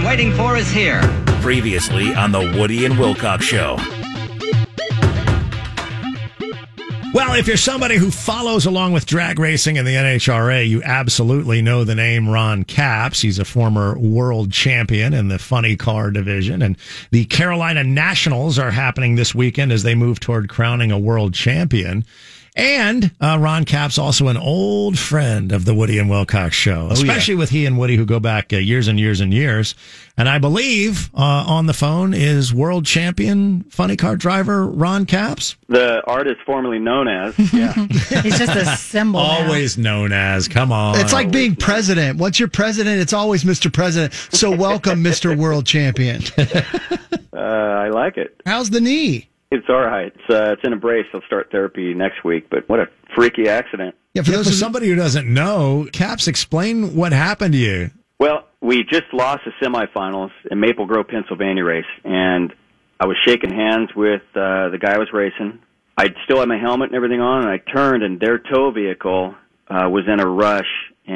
waiting for is here. Previously on the Woody and Wilcox Show. Well, if you're somebody who follows along with drag racing in the NHRA, you absolutely know the name Ron Capps. He's a former world champion in the funny car division. And the Carolina Nationals are happening this weekend as they move toward crowning a world champion. And Ron Capps, also an old friend of the Woody and Wilcox Show, especially with he and Woody, who go back years and years and years. And I believe on the phone is world champion funny car driver Ron Capps. The artist formerly known as. Yeah. He's just a symbol. Always known as. Come on. It's like being president. Once you're president, it's always Mr. President. So welcome, Mr. World Champion. I like it. How's the knee? It's all right. It's in a brace. I'll start therapy next week, but what a freaky accident. Yeah, For somebody who doesn't know, Capps, explain what happened to you. Well, we just lost the semifinals in Maple Grove, Pennsylvania race, and I was shaking hands with the guy I was racing. I still had my helmet and everything on, and I turned, and their tow vehicle was in a rush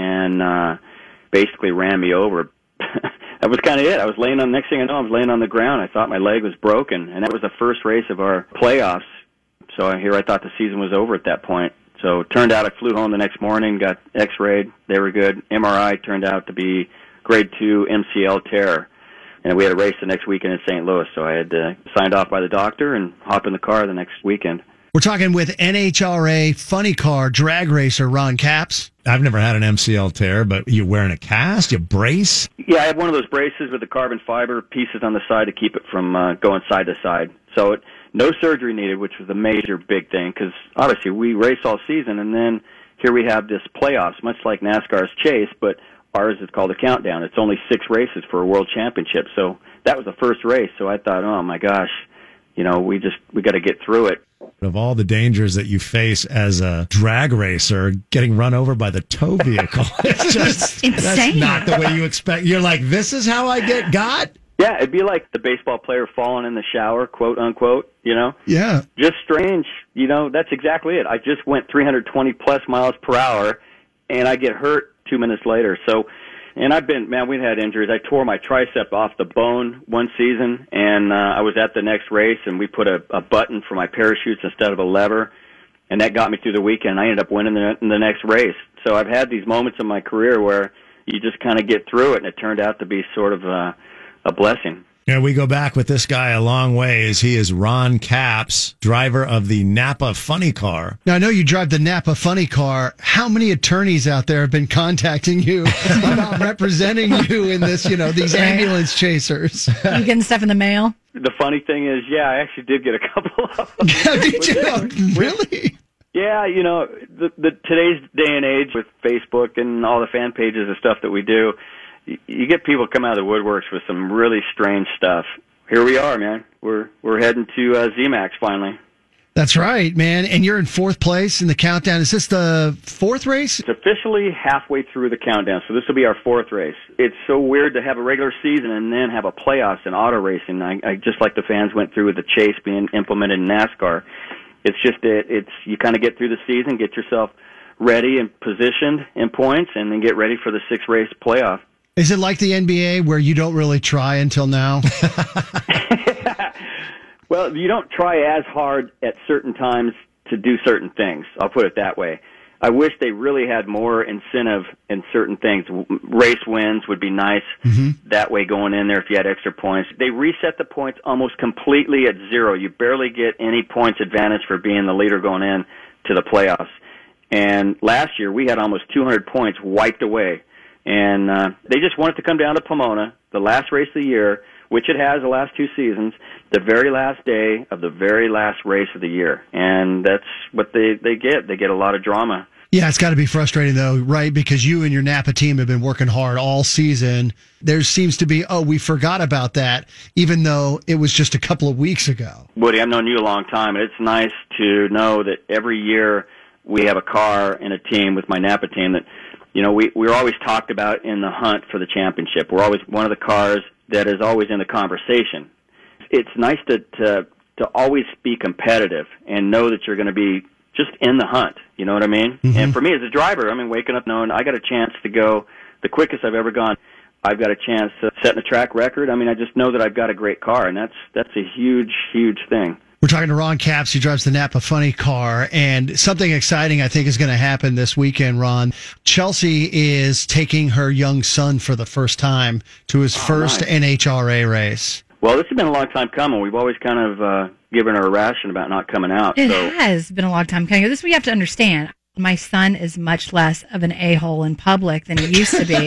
and basically ran me over. That was kind of it. I was laying on, next thing I know, I was laying on the ground. I thought my leg was broken, and that was the first race of our playoffs. So I thought the season was over at that point. So it turned out I flew home the next morning, got x-rayed. They were good. MRI turned out to be grade 2 MCL tear. And we had a race the next weekend in St. Louis, so I had signed off by the doctor and hop in the car the next weekend. We're talking with NHRA funny car drag racer Ron Capps. I've never had an MCL tear, but you're wearing a cast, you brace? Yeah, I have one of those braces with the carbon fiber pieces on the side to keep it from going side to side. So no surgery needed, which was a major big thing, because obviously we race all season, and then here we have this playoffs, much like NASCAR's Chase, but ours is called a countdown. It's only 6 races for a world championship. So that was the first race, so I thought, oh my gosh, we got to get through it. Of all the dangers that you face as a drag racer, getting run over by the tow vehicle, it's just insane. That's not the way you expect. You're like, this is how I got? Yeah, it'd be like the baseball player falling in the shower, quote unquote, Yeah. Just strange, that's exactly it. I just went 320 plus miles per hour, and I get hurt 2 minutes later. So, and we've had injuries. I tore my tricep off the bone one season, and I was at the next race, and we put a button for my parachutes instead of a lever, and that got me through the weekend. I ended up winning the next race. So I've had these moments in my career where you just kind of get through it, and it turned out to be sort of a blessing. Yeah, we go back with this guy a long ways. He is Ron Capps, driver of the Napa Funny Car. Now, I know you drive the Napa Funny Car. How many attorneys out there have been contacting you about representing you in this, these ambulance chasers? You getting stuff in the mail? The funny thing is, yeah, I actually did get a couple of them. Did you? Really? Yeah, the today's day and age with Facebook and all the fan pages and stuff that we do, you get people come out of the woodworks with some really strange stuff. Here we are, man. We're heading to ZMAX finally. That's right, man. And you're in 4th place in the countdown. Is this the 4th race? It's officially halfway through the countdown, so this will be our 4th race. It's so weird to have a regular season and then have a playoffs in auto racing. I just like the fans went through with the Chase being implemented in NASCAR. It's just it's you kind of get through the season, get yourself ready and positioned in points, and then get ready for the 6-race playoff. Is it like the NBA where you don't really try until now? Well, you don't try as hard at certain times to do certain things. I'll put it that way. I wish they really had more incentive in certain things. Race wins would be nice. Mm-hmm. That way going in there if you had extra points. They reset the points almost completely at 0. You barely get any points advantage for being the leader going in to the playoffs. And last year we had almost 200 points wiped away. And they just want it to come down to Pomona, the last race of the year, which it has the last 2 seasons, the very last day of the very last race of the year. And that's what they get. They get a lot of drama. Yeah, it's got to be frustrating, though, right? Because you and your Napa team have been working hard all season. There seems to be, we forgot about that, even though it was just a couple of weeks ago. Woody, I've known you a long time, and it's nice to know that every year we have a car and a team with my Napa team that, we're always talked about in the hunt for the championship. We're always one of the cars that is always in the conversation. It's nice to always be competitive and know that you're going to be just in the hunt. You know what I mean? Mm-hmm. And for me as a driver, waking up knowing I got a chance to go the quickest I've ever gone. I've got a chance to set a track record. I mean, I just know that I've got a great car, and that's a huge, huge thing. We're talking to Ron Capps. He drives the Napa Funny car, and something exciting I think is going to happen this weekend, Ron. Chelsea is taking her young son for the first time to his first nice. NHRA race. Well, this has been a long time coming. We've always kind of given her a ration about not coming out. It so. has been a long time coming. This we have to understand. My son is much less of an a-hole in public than he used to be.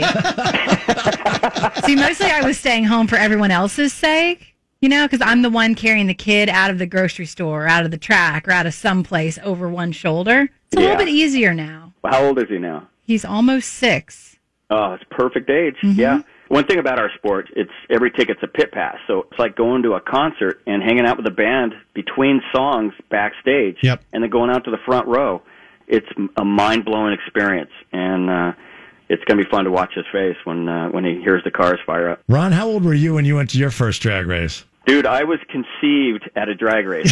See, mostly I was staying home for everyone else's sake, you know, because I'm the one carrying the kid out of the grocery store, or out of the track, or out of someplace over one shoulder. It's a little bit easier now. Well, how old is he now? He's almost 6. Oh, it's perfect age. Mm-hmm. Yeah. One thing about our sport, it's every ticket's a pit pass. So it's like going to a concert and hanging out with the band between songs backstage, Yep. and then going out to the front row. It's a mind-blowing experience, and it's going to be fun to watch his face when he hears the cars fire up. Ron, how old were you when you went to your first drag race? Dude, I was conceived at a drag race.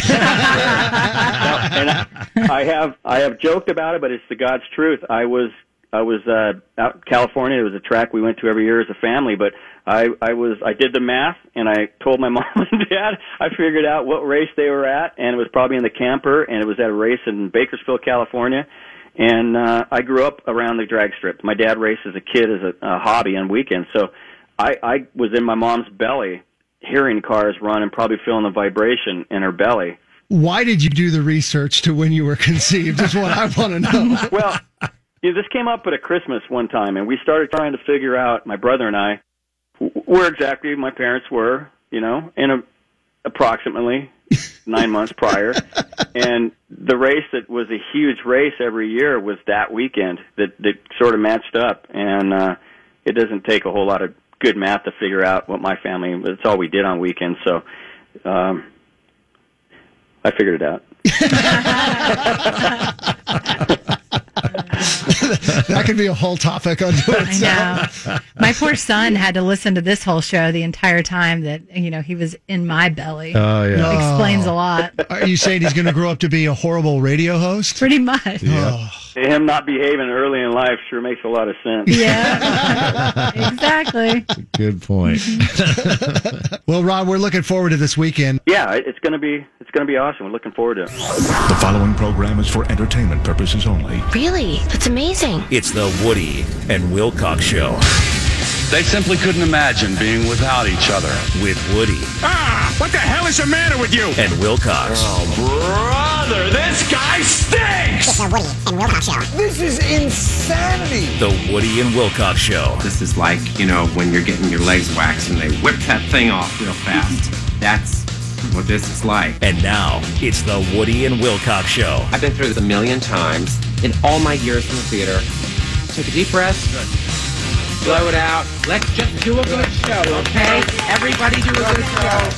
And I have joked about it, but it's the God's truth. I was out in California. It was a track we went to every year as a family, but I did the math, and I told my mom and dad. I figured out what race they were at, and it was probably in the camper, and it was at a race in Bakersfield, California. And I grew up around the drag strip. My dad raced as a kid as a hobby on weekends, so I was in my mom's belly hearing cars run and probably feeling the vibration in her belly. Why did you do the research to when you were conceived is what I want to know. Well, this came up at a Christmas one time, and we started trying to figure out, my brother and I, where exactly my parents were, you know, in approximately 9 months prior. And the race that was a huge race every year was that weekend that sort of matched up. And it doesn't take a whole lot of good math to figure out what my family, it's all we did on weekends. So I figured it out. That could be a whole topic unto itself. I know. My poor son had to listen to this whole show the entire time that, you know, he was in my belly. Oh, yeah. No. Explains a lot. Are you saying he's going to grow up to be a horrible radio host? Pretty much. Yeah. Him not behaving early in life sure makes a lot of sense. Yeah, exactly. Good point. Well, Ron, we're looking forward to this weekend. Yeah, it's gonna be awesome. We're looking forward to it. The following program is for entertainment purposes only. Really? That's amazing. It's the Woody and Wilcox Show They simply couldn't imagine being without each other. with Woody What the hell is the matter with you? and Wilcox. Brother, this guy stinks! It's the Woody and Wilcox Show. This is insanity! The Woody and Wilcox Show. This is like, you know, when you're getting your legs waxed and they whip that thing off real fast. That's what this is like. And now, it's the Woody and Wilcox Show. I've been through this 1,000,000 times in all my years in the theater. Take a deep breath. Blow it out. Let's just do a good show, okay? Everybody do a good show.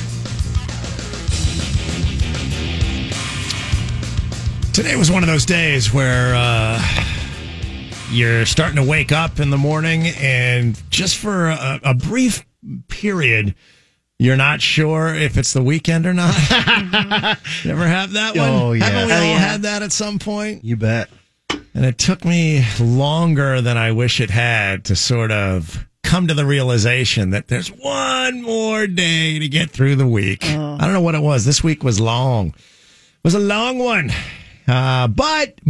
Today was one of those days where you're starting to wake up in the morning, and just for a brief period, you're not sure if it's the weekend or not. Never have that one? Oh, yeah. Haven't we Oh, all yeah. had that at some point? You bet. And it took me longer than I wish it had to sort of come to the realization that there's one more day to get through the week. I don't know what it was. This week was long. It was a long one. But,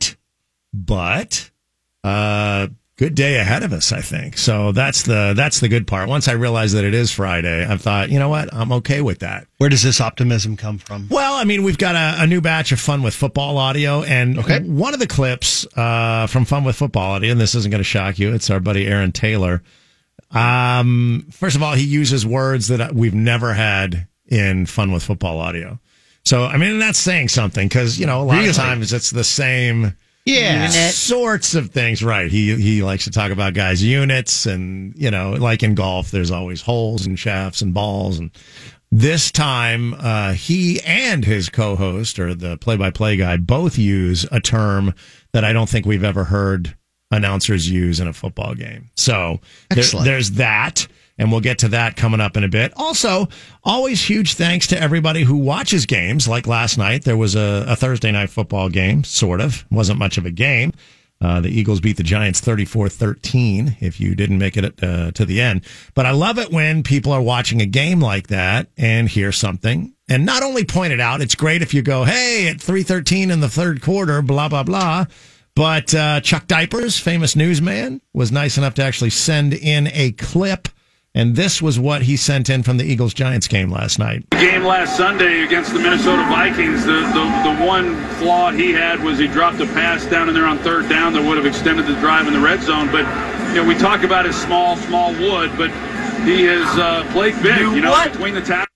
good day ahead of us, I think. So that's the good part. Once I realized that it is Friday, I thought, you know what? I'm okay with that. Where does this optimism come from? Well, I mean, we've got a new batch of Fun with Football audio, and Okay. one of the clips from Fun with Football audio, and this isn't going to shock you, it's our buddy Aaron Taylor. First of all, he uses words that we've never had in Fun with Football audio. So, I mean, that's saying something, because, you know, a lot Really? of times it's the same Yeah. sorts of things. Right. He likes to talk about guys' units, and, you know, like in golf, there's always holes and shafts and balls. And this time, he and his co-host, or the play-by-play guy, both use a term that I don't think we've ever heard announcers use in a football game. So there's that. And we'll get to that coming up in a bit. Also, always huge thanks to everybody who watches games. Like last night, there was a Thursday night football game, sort of. Wasn't much of a game. The Eagles beat the Giants 34-13, if you didn't make it to the end. But I love it when people are watching a game like that and hear something. And not only point it out, it's great if you go, hey, at 3:13 in the third quarter, blah, blah, blah. But Chuck Diapers, famous newsman, was nice enough to actually send in a clip. And this was what he sent in from the Eagles-Giants game last night. The game last Sunday against the Minnesota Vikings, the one flaw he had was he dropped a pass down in there on third down that would have extended the drive in the red zone. But, we talk about his small wood, but he has played big, between the tackles.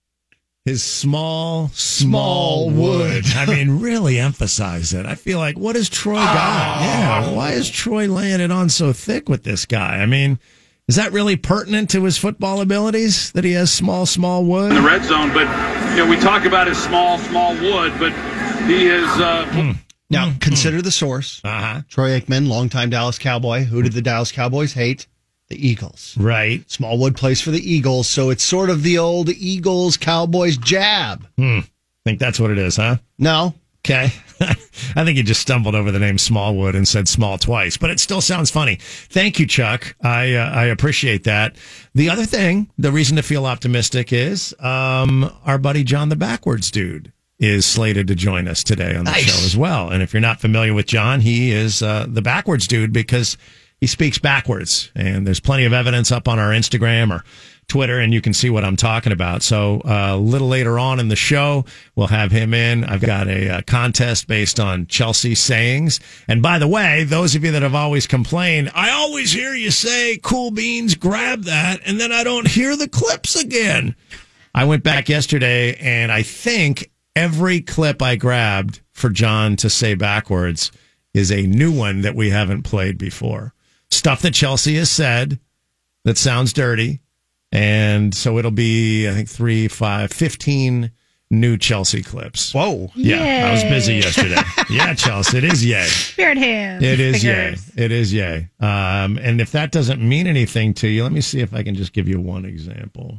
His small wood. I mean, really emphasize it. I feel like, what has Troy got? Yeah, why is Troy laying it on so thick with this guy? I mean, is that really pertinent to his football abilities that he has small wood? In the red zone, but, we talk about his small wood, but he is... Now, consider the source. Troy Aikman, longtime Dallas Cowboy. Who did the Dallas Cowboys hate? The Eagles. Right. Smallwood plays for the Eagles, so it's sort of the old Eagles-Cowboys jab. Think that's what it is, huh? No. Okay. I think you just stumbled over the name Smallwood and said small twice, but it still sounds funny. Thank you, Chuck. I appreciate that. The other thing, the reason to feel optimistic is our buddy John the Backwards Dude is slated to join us today on the show as well. And if you're not familiar with John, he is the Backwards Dude because he speaks backwards. And there's plenty of evidence up on our Instagram or Twitter, and you can see what I'm talking about. So a little later on in the show, we'll have him in. I've got a contest based on Chelsea sayings. And by the way, those of you that have always complained, I always hear you say, Cool Beans, grab that, and then I don't hear the clips again. I went back yesterday, and I think every clip I grabbed for John to say backwards is a new one that we haven't played before. Stuff that Chelsea has said that sounds dirty. And so it'll be, I think, 15 new Chelsea clips. Whoa. Yeah, Yay. I was busy yesterday. Yeah, Chelsea, it is yay. Spirit hands. It is fingers. yay. It is yay. And if that doesn't mean anything to you, let me see if I can just give you one example.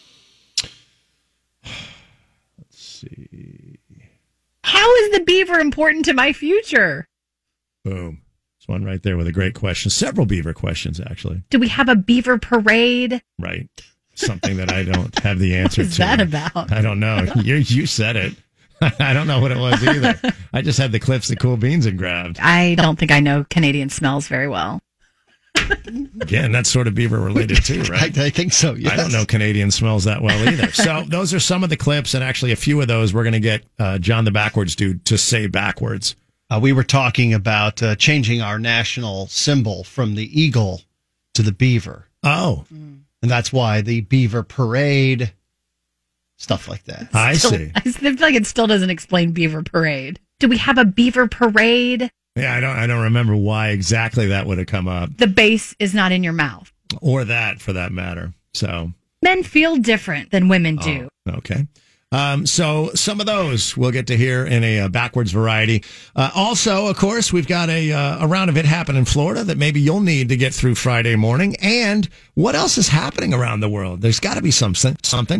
Let's see. How is the beaver important to my future? Boom. There's one right there with a great question. Several beaver questions, actually. Do we have a beaver parade? Right. Something that I don't have the answer to. What is that about? I don't know. You said it. I don't know what it was either. I just had the clips that Cool Beans had grabbed. I don't think I know Canadian smells very well. Again, that's sort of beaver related too, right? I think so, yes. I don't know Canadian smells that well either. So those are some of the clips, and actually a few of those we're going to get John the Backwards Dude to say backwards. We were talking about changing our national symbol from the eagle to the beaver. Oh. And that's why the beaver parade, stuff like that. I see. I feel like it still doesn't explain beaver parade. Do we have a beaver parade? Yeah, I don't remember why exactly that would have come up. The bass is not in your mouth. Or that, for that matter. So men feel different than women do. Okay. So some of those we'll get to hear in a backwards variety. Also, of course, we've got a round of It Happened in Florida that maybe you'll need to get through Friday morning. And what else is happening around the world? There's got to be something.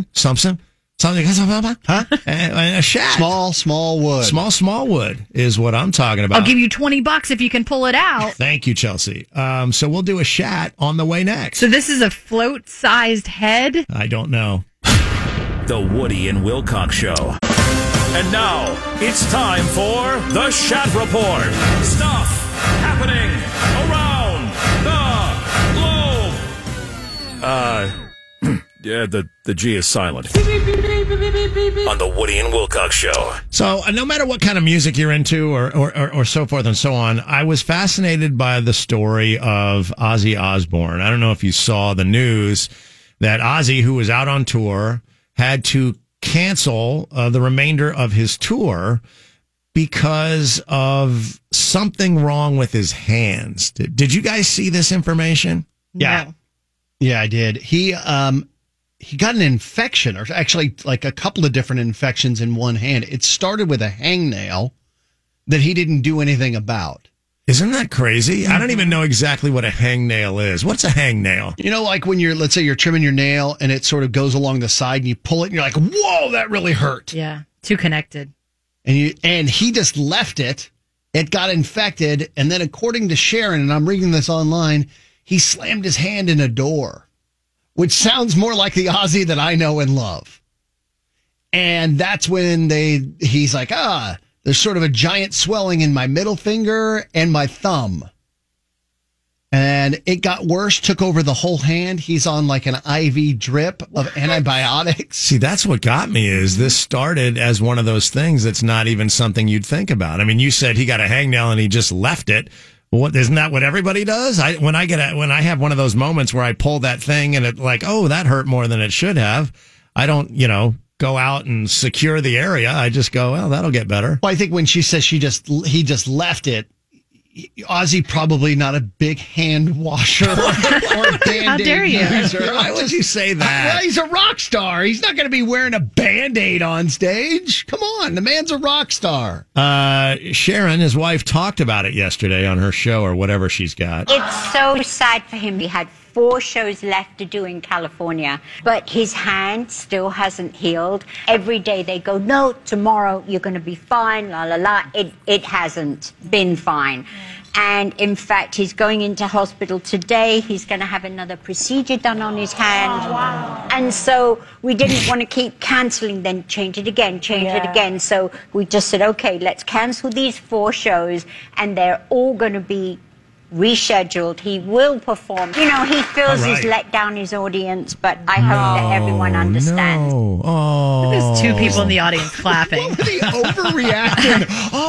Huh? And a shack. Small wood. Small wood is what I'm talking about. I'll give you $20 if you can pull it out. Thank you, Chelsea. So we'll do a chat on the way next. So this is a float-sized head? I don't know. The Woody and Wilcox Show. And now, it's time for the Shat Report. Stuff happening around the globe. Yeah, the G is silent. On the Woody and Wilcox Show. So no matter what kind of music you're into or so forth and so on, I was fascinated by the story of Ozzy Osbourne. I don't know if you saw the news that Ozzy, who was out on tour, had to cancel the remainder of his tour because of something wrong with his hands. Did you guys see this information? No. Yeah, I did. He got an infection, or actually like a couple of different infections in one hand. It started with a hangnail that he didn't do anything about. Isn't that crazy? I don't even know exactly what a hangnail is. What's a hangnail? You know, like when let's say you're trimming your nail and it sort of goes along the side and you pull it and you're like, whoa, that really hurt. Yeah, too connected. And he just left it It got infected, and then according to Sharon, and I'm reading this online, he slammed his hand in a door, which sounds more like the Ozzy that I know and love. And that's when he's like, there's sort of a giant swelling in my middle finger and my thumb. And it got worse, took over the whole hand. He's on like an IV drip of antibiotics. See, that's what got me is this started as one of those things that's not even something you'd think about. I mean, you said he got a hangnail and he just left it. Well, isn't that what everybody does? When I have one of those moments where I pull that thing and it like, oh, that hurt more than it should have. I don't, go out and secure the area. I just go, well, that'll get better. Well, I think when she says he just left it, Ozzy probably not a big hand washer or a Band-Aid How dare you? user. Why would you say that? Well, he's a rock star. He's not going to be wearing a Band-Aid on stage. Come on, the man's a rock star. Sharon, his wife, talked about it yesterday on her show or whatever she's got. It's so sad for him. He had 4 shows left to do in California, but his hand still hasn't healed. Every day they go, no, tomorrow you're going to be fine, la la la. It hasn't been fine. And in fact, he's going into hospital today. He's going to have another procedure done on his hand. Oh, wow. And so we didn't want to keep canceling, then change it again. So we just said, okay, let's cancel these 4 shows, and they're all going to be rescheduled. He will perform. He feels he's let down his audience, but I hope that everyone understands. No. Oh. There's 2 people in the audience clapping. What were they overreacting?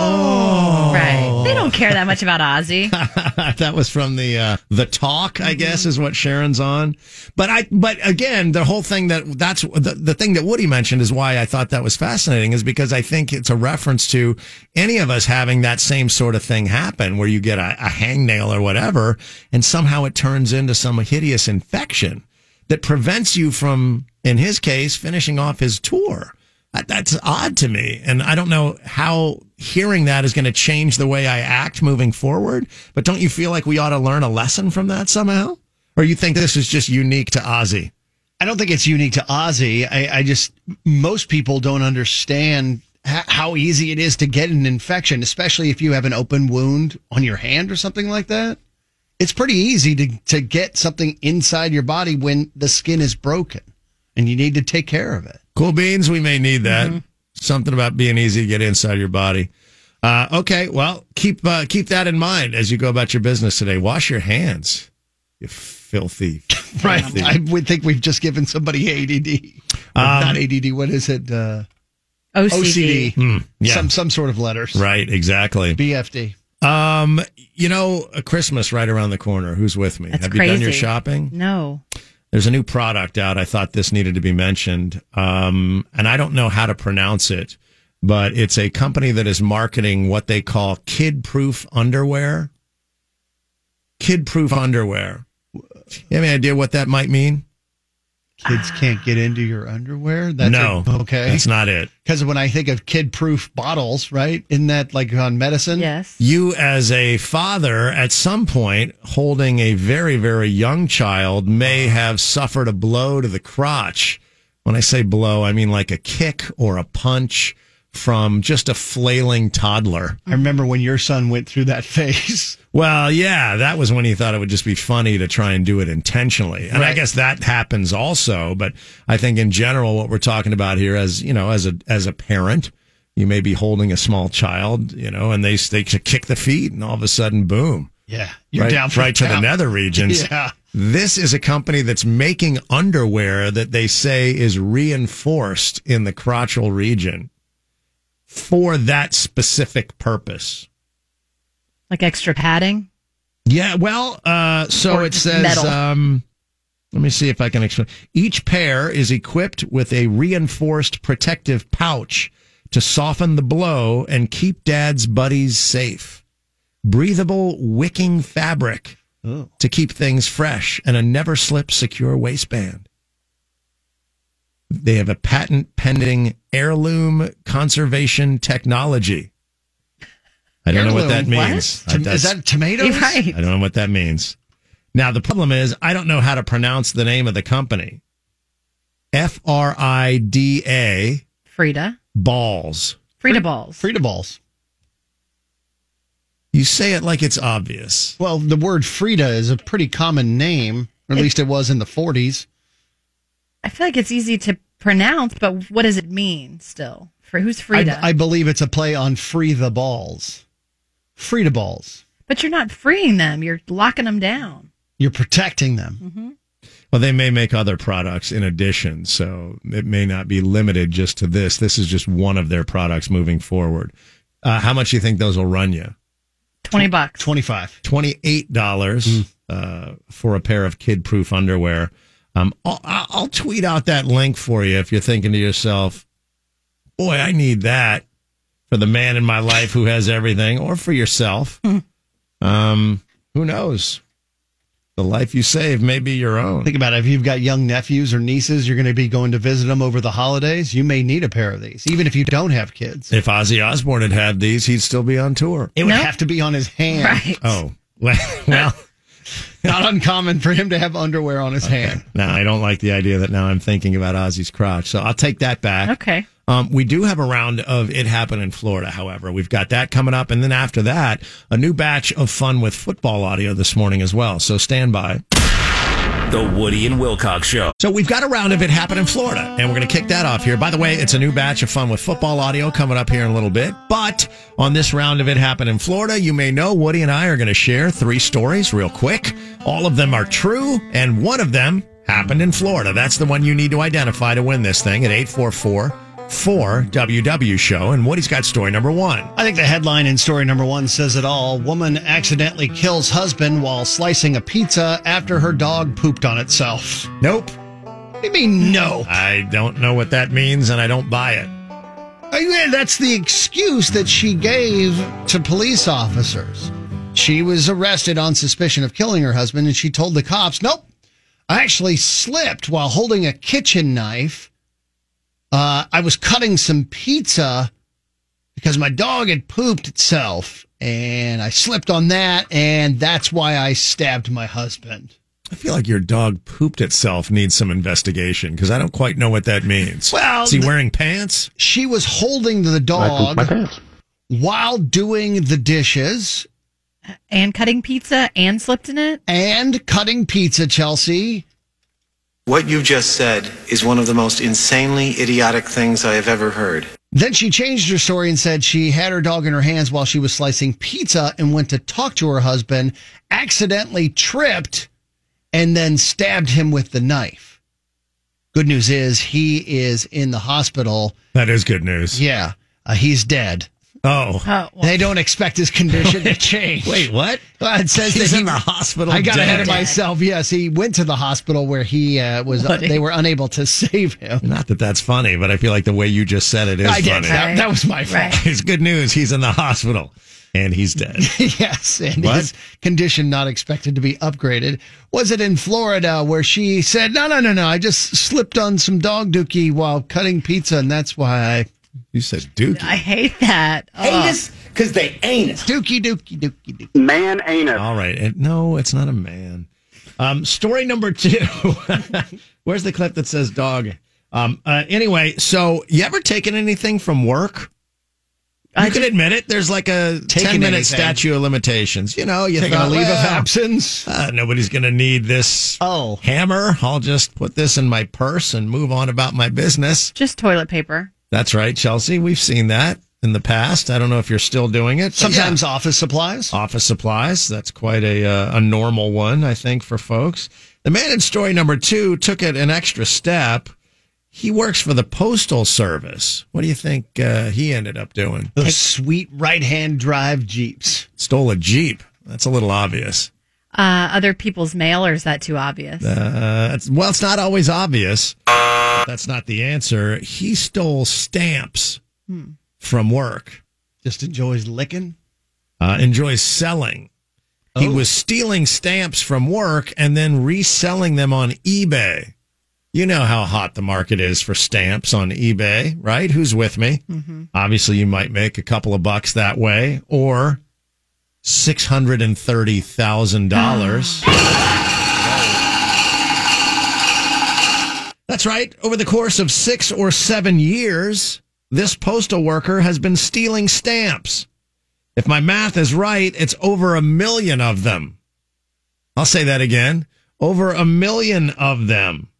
Right. They don't care that much about Ozzy. That was from the Talk, I guess, is what Sharon's on. But again, the whole thing that's the thing that Woody mentioned is why I thought that was fascinating, is because I think it's a reference to any of us having that same sort of thing happen where you get a hangnail or whatever, and somehow it turns into some hideous infection that prevents you from, in his case, finishing off his tour. That's odd to me. And I don't know how hearing that is going to change the way I act moving forward. But don't you feel like we ought to learn a lesson from that somehow? Or you think this is just unique to Ozzy? I don't think it's unique to Ozzy. I just, most people don't understand how easy it is to get an infection, especially if you have an open wound on your hand or something like that. It's pretty easy to get something inside your body when the skin is broken and you need to take care of it. Cool beans, we may need that. Mm-hmm. Something about being easy to get inside your body. Okay, well, keep that in mind as you go about your business today. Wash your hands, you filthy. Right. I would think we've just given somebody ADD. Not ADD, what is it? OCD. Yeah. Some sort of letters. Right, exactly. BFD. A Christmas right around the corner. Who's with me? That's Have crazy. you done your shopping? No. There's a new product out. I thought this needed to be mentioned. And I don't know how to pronounce it, but it's a company that is marketing what they call kid-proof underwear. Kid-proof underwear. You have any idea what that might mean? Kids can't get into your underwear? No. Okay. That's not it. Because when I think of kid-proof bottles, right? Isn't that like on medicine? Yes. You as a father at some point holding a very, very young child may have suffered a blow to the crotch. When I say blow, I mean like a kick or a punch from just a flailing toddler. I remember when your son went through that phase. Well, yeah, that was when he thought it would just be funny to try and do it intentionally. And right. I guess that happens also. But I think in general, what we're talking about here as a parent, you may be holding a small child, and they kick the feet and all of a sudden, boom. Yeah. You're down right to the nether regions. Yeah. This is a company that's making underwear that they say is reinforced in the crotchal region for that specific purpose. Like extra padding? Yeah, well, so or it says, metal. let me see if I can explain. Each pair is equipped with a reinforced protective pouch to soften the blow and keep dad's buddies safe. Breathable wicking fabric to keep things fresh and a never slip secure waistband. They have a patent pending heirloom conservation technology. I don't know what that means. Is that tomatoes? Right. I don't know what that means. Now, the problem is I don't know how to pronounce the name of the company. Frida. Frida. Balls. Frida balls. Frida balls. You say it like it's obvious. Well, the word Frida is a pretty common name, or at least it was in the 40s. I feel like it's easy to pronounce, but what does it mean still? For who's Frida? I believe it's a play on free the balls. Frida balls. But you're not freeing them. You're locking them down. You're protecting them. Mm-hmm. Well, they may make other products in addition, so it may not be limited just to this. This is just one of their products moving forward. How much do you think those will run you? $20. $25. $28 for a pair of kid-proof underwear. I'll tweet out that link for you if you're thinking to yourself, boy, I need that for the man in my life who has everything, or for yourself. Who knows? The life you save may be your own. Think about it. If you've got young nephews or nieces, you're going to be going to visit them over the holidays. You may need a pair of these, even if you don't have kids. If Ozzy Osbourne had had these, he'd still be on tour. It would have to be on his hand. Right. Oh, well. Not uncommon for him to have underwear on his hand. Now, I don't like the idea that now I'm thinking about Ozzy's crotch, so I'll take that back. Okay. We do have a round of It Happened in Florida, however. We've got that coming up, and then after that, a new batch of fun with football audio this morning as well, so stand by. The Woody and Wilcox Show. So we've got a round of It Happened in Florida, and we're going to kick that off here. By the way, it's a new batch of fun with football audio coming up here in a little bit. But on this round of It Happened in Florida, you may know Woody and I are going to share 3 stories real quick. All of them are true, and one of them happened in Florida. That's the one you need to identify to win this thing at 844-4WW show. And Woody's got story number 1. I think the headline in story number 1 says it all. Woman accidentally kills husband while slicing a pizza after her dog pooped on itself. Nope. What do you mean, no? I don't know what that means, and I don't buy it. That's the excuse that she gave to police officers. She was arrested on suspicion of killing her husband, and she told the cops, nope, I actually slipped while holding a kitchen knife. I was cutting some pizza because my dog had pooped itself, and I slipped on that, and that's why I stabbed my husband. I feel like your dog pooped itself needs some investigation because I don't quite know what that means. Well, is he wearing pants? She was holding the dog while doing the dishes. And cutting pizza and slipped in it? And cutting pizza, Chelsea. What you just said is one of the most insanely idiotic things I have ever heard. Then she changed her story and said she had her dog in her hands while she was slicing pizza and went to talk to her husband, accidentally tripped, and then stabbed him with the knife. Good news is he is in the hospital. That is good news. Yeah, he's dead. Oh. Well. They don't expect his condition to change. Wait, what? It says he's that in the hospital. I got dead. ahead of myself. Yes, he went to the hospital where he was. They were unable to save him. Not that that's funny, but I feel like the way you just said it is funny. That was my fault. Right. It's good news. He's in the hospital. And he's dead. Yes, and What? his condition not expected to be upgraded. Was it in Florida where she said, no, I just slipped on some dog dookie while cutting pizza, and that's why You said dookie. I hate that. Anus, because they ain't it. Dookie. Man ain't it. All right. No, it's not a man. Story number 2. Where's the clip that says dog? Anyway, so you ever taken anything from work? You can admit it. There's like a 10-minute statute of limitations. You know, you Taking thought, a leave of absence. Nobody's going to need this hammer. I'll just put this in my purse and move on about my business. Just toilet paper. That's right, Chelsea. We've seen that in the past. I don't know if you're still doing it. Sometimes office supplies. Office supplies. That's quite a normal one, I think, for folks. The man in story number 2 took it an extra step. He works for the Postal Service. What do you think he ended up doing? Those sweet right-hand drive Jeeps. Stole a Jeep. That's a little obvious. Other people's mail, or is that too obvious? It's not always obvious. But that's not the answer. He stole stamps from work. Just enjoys licking? Enjoys selling. He was stealing stamps from work and then reselling them on eBay. You know how hot the market is for stamps on eBay, right? Who's with me? Mm-hmm. Obviously, you might make a couple of bucks that way, or $630,000. That's right. Over the course of 6 or 7 years, this postal worker has been stealing stamps. If my math is right, it's over 1 million of them. I'll say that again. Over 1 million of them.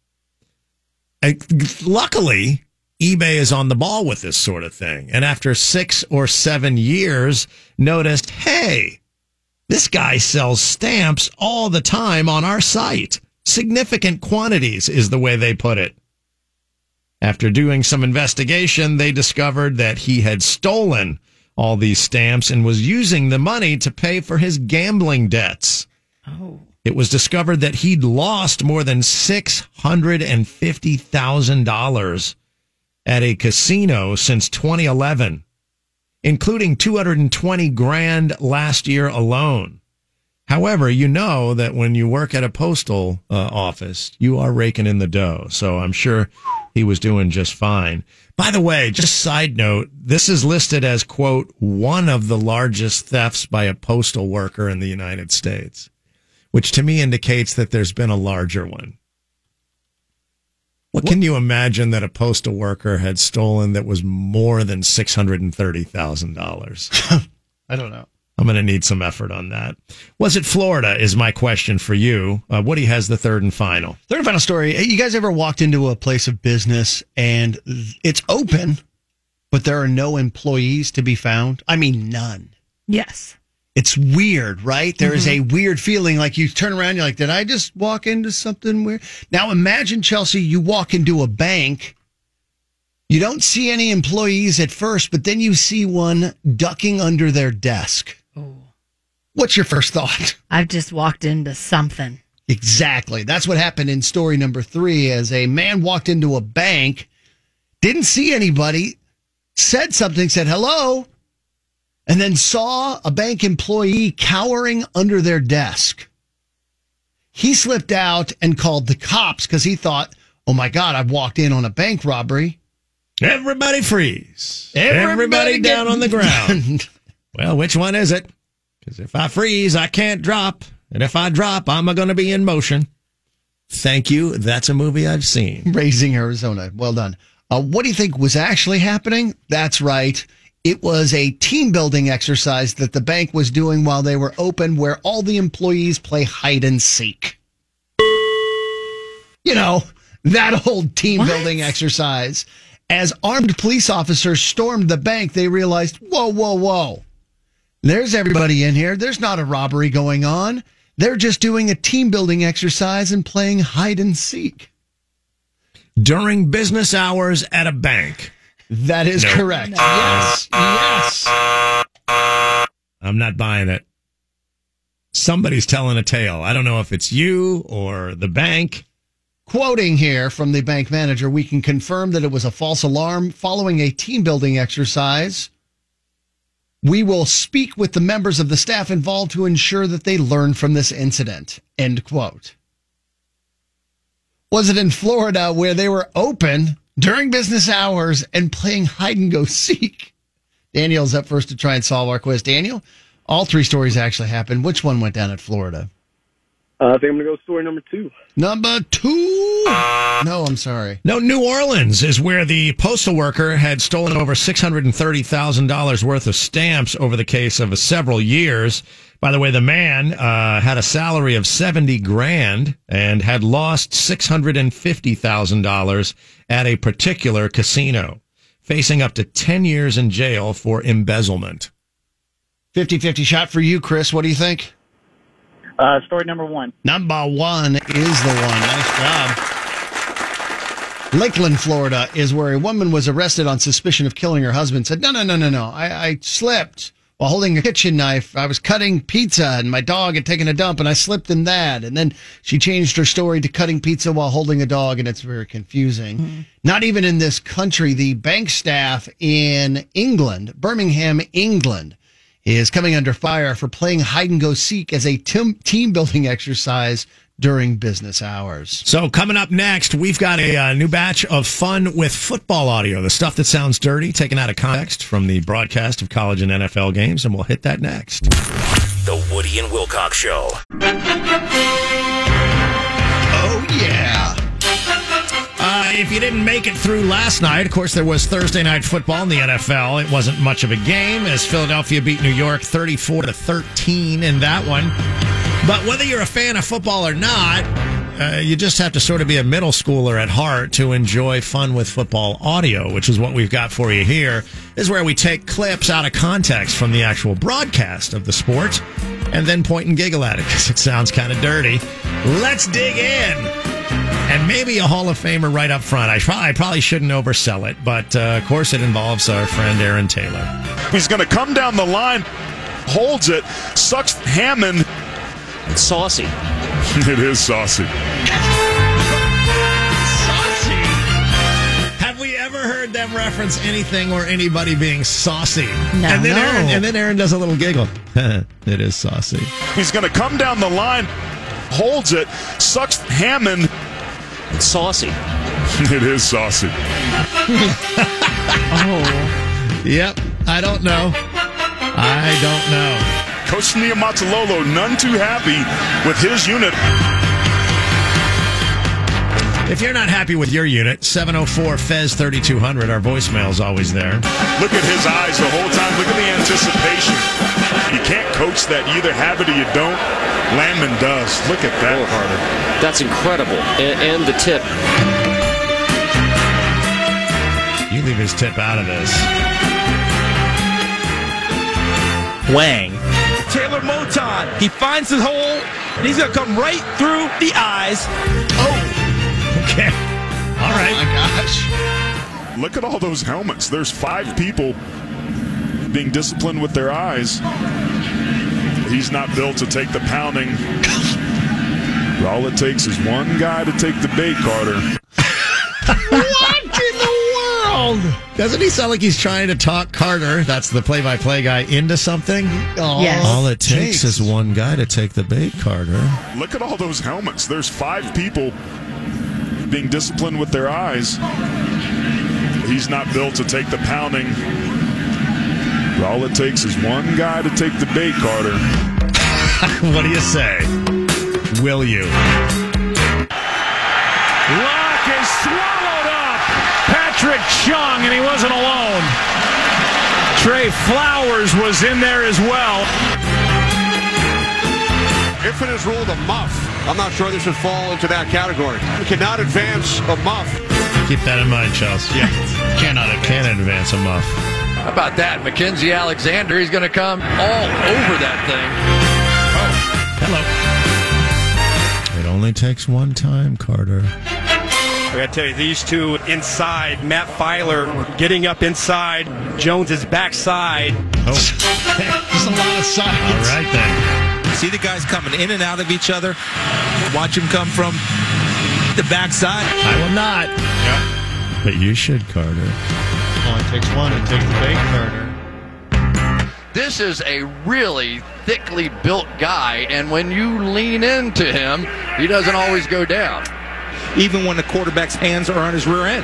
Luckily, eBay is on the ball with this sort of thing. And after 6 or 7 years, noticed, hey, this guy sells stamps all the time on our site. Significant quantities is the way they put it. After doing some investigation, they discovered that he had stolen all these stamps and was using the money to pay for his gambling debts. Oh. It was discovered that he'd lost more than $650,000 at a casino since 2011, including $220,000 last year alone. However, you know that when you work at a postal office, you are raking in the dough. So I'm sure he was doing just fine. By the way, just side note, this is listed as, quote, one of the largest thefts by a postal worker in the United States, which to me indicates that there's been a larger one. What can you imagine that a postal worker had stolen that was more than $630,000? I don't know. I'm going to need some effort on that. Was it Florida is my question for you. Woody has the third and final. Third and final story. You guys ever walked into a place of business and it's open, but there are no employees to be found? I mean, none. Yes. It's weird, right? There is a weird feeling like you turn around, you're like, did I just walk into something weird? Now imagine, Chelsea, you walk into a bank. You don't see any employees at first, but then you see one ducking under their desk. Oh. What's your first thought? I've just walked into something. Exactly. That's what happened in story number 3 as a man walked into a bank, didn't see anybody, said something, said hello, and then saw a bank employee cowering under their desk. He slipped out and called the cops because he thought, oh my God, I've walked in on a bank robbery. Everybody freeze. Everybody down on the ground. Well, which one is it? Because if I freeze, I can't drop. And if I drop, I'm going to be in motion. Thank you. That's a movie I've seen. Raising Arizona. Well done. What do you think was actually happening? That's right. It was a team building exercise that the bank was doing while they were open where all the employees play hide and seek. You know, that old team building exercise. As armed police officers stormed the bank, they realized, whoa. There's everybody in here. There's not a robbery going on. They're just doing a team building exercise and playing hide and seek. During business hours at a bank. That is correct. Yes. I'm not buying it. Somebody's telling a tale. I don't know if it's you or the bank. Quoting here from the bank manager, we can confirm that it was a false alarm following a team building exercise. We will speak with the members of the staff involved to ensure that they learn from this incident. End quote. Was it in Florida where they were open during business hours and playing hide and go seek? Daniel's up first to try and solve our quiz. Daniel, all 3 stories actually happened. Which one went down at Florida? I think I'm going to go story number 2. Number 2? No, I'm sorry. No, New Orleans is where the postal worker had stolen over $630,000 worth of stamps over the case of several years. By the way, the man had a salary of $70,000 and had lost $650,000 at a particular casino, facing up to 10 years in jail for embezzlement. 50-50 shot for you, Chris. What do you think? Story number 1. Number 1 is the one. Nice job. Lakeland, Florida is where a woman was arrested on suspicion of killing her husband. Said, no. I slipped while holding a kitchen knife. I was cutting pizza and my dog had taken a dump and I slipped in that. And then she changed her story to cutting pizza while holding a dog, and it's very confusing. Mm-hmm. Not even in this country. The bank staff in England, Birmingham, England, is coming under fire for playing hide and go seek as a team building exercise during business hours. So coming up next, we've got a new batch of fun with football audio, the stuff that sounds dirty, taken out of context from the broadcast of college and NFL games, and we'll hit that next. The Woody and Wilcox Show. Oh, yeah. If you didn't make it through last night, of course, there was Thursday night football in the NFL. It wasn't much of a game as Philadelphia beat New York 34-13 in that one. But whether you're a fan of football or not, you just have to sort of be a middle schooler at heart to enjoy Fun with Football audio, which is what we've got for you here. This is where we take clips out of context from the actual broadcast of the sport and then point and giggle at it because it sounds kind of dirty. Let's dig in. And maybe a Hall of Famer right up front. I probably shouldn't oversell it, but of course it involves our friend Aaron Taylor. He's going to come down the line, holds it, sucks Hammond. It's saucy. It is saucy. Saucy? Have we ever heard them reference anything or anybody being saucy? No. And then Aaron does a little giggle. It is saucy. He's going to come down the line, holds it, sucks Hammond. It's saucy. It is saucy. Oh. Yep. I don't know. Coach Niumatalolo, none too happy with his unit. If you're not happy with your unit, 704-FEZ-3200, our voicemail is always there. Look at his eyes the whole time. Look at the anticipation. You can't coach that. You either have it or you don't. Landman does. Look at that, Carter. That's incredible. And the tip. You leave his tip out of this. Wang. Taylor Moton. He finds the hole, and he's going to come right through the eyes. Oh. Okay. All right. Oh, my gosh. Look at all those helmets. There's 5 people being disciplined with their eyes. He's not built to take the pounding. All it takes is one guy to take the bait, Carter. What in the world? Doesn't he sound like he's trying to talk Carter, that's the play-by-play guy, into something? Yes. All it takes is one guy to take the bait, Carter. Look at all those helmets. There's 5 people being disciplined with their eyes. He's not built to take the pounding. All it takes is one guy to take the bait, Carter. What do you say? Will you? Locke is swallowed up. Patrick Chung, and he wasn't alone. Trey Flowers was in there as well. If it is ruled a muff, I'm not sure this should fall into that category. You cannot advance a muff. Keep that in mind, Chelsea. Yeah, cannot advance a muff. How about that? Mackenzie Alexander, he's going to come all over that thing. Oh, hello. It only takes one time, Carter. I got to tell you, these two inside, Matt Filer getting up inside, Jones's backside. Oh, there's a lot of sides. All right, then. See the guys coming in and out of each other. Watch them come from the backside. I will not. Yep. But you should, Carter. Only takes one to take the bait, Carter. This is a really thickly built guy, and when you lean into him, he doesn't always go down. Even when the quarterback's hands are on his rear end.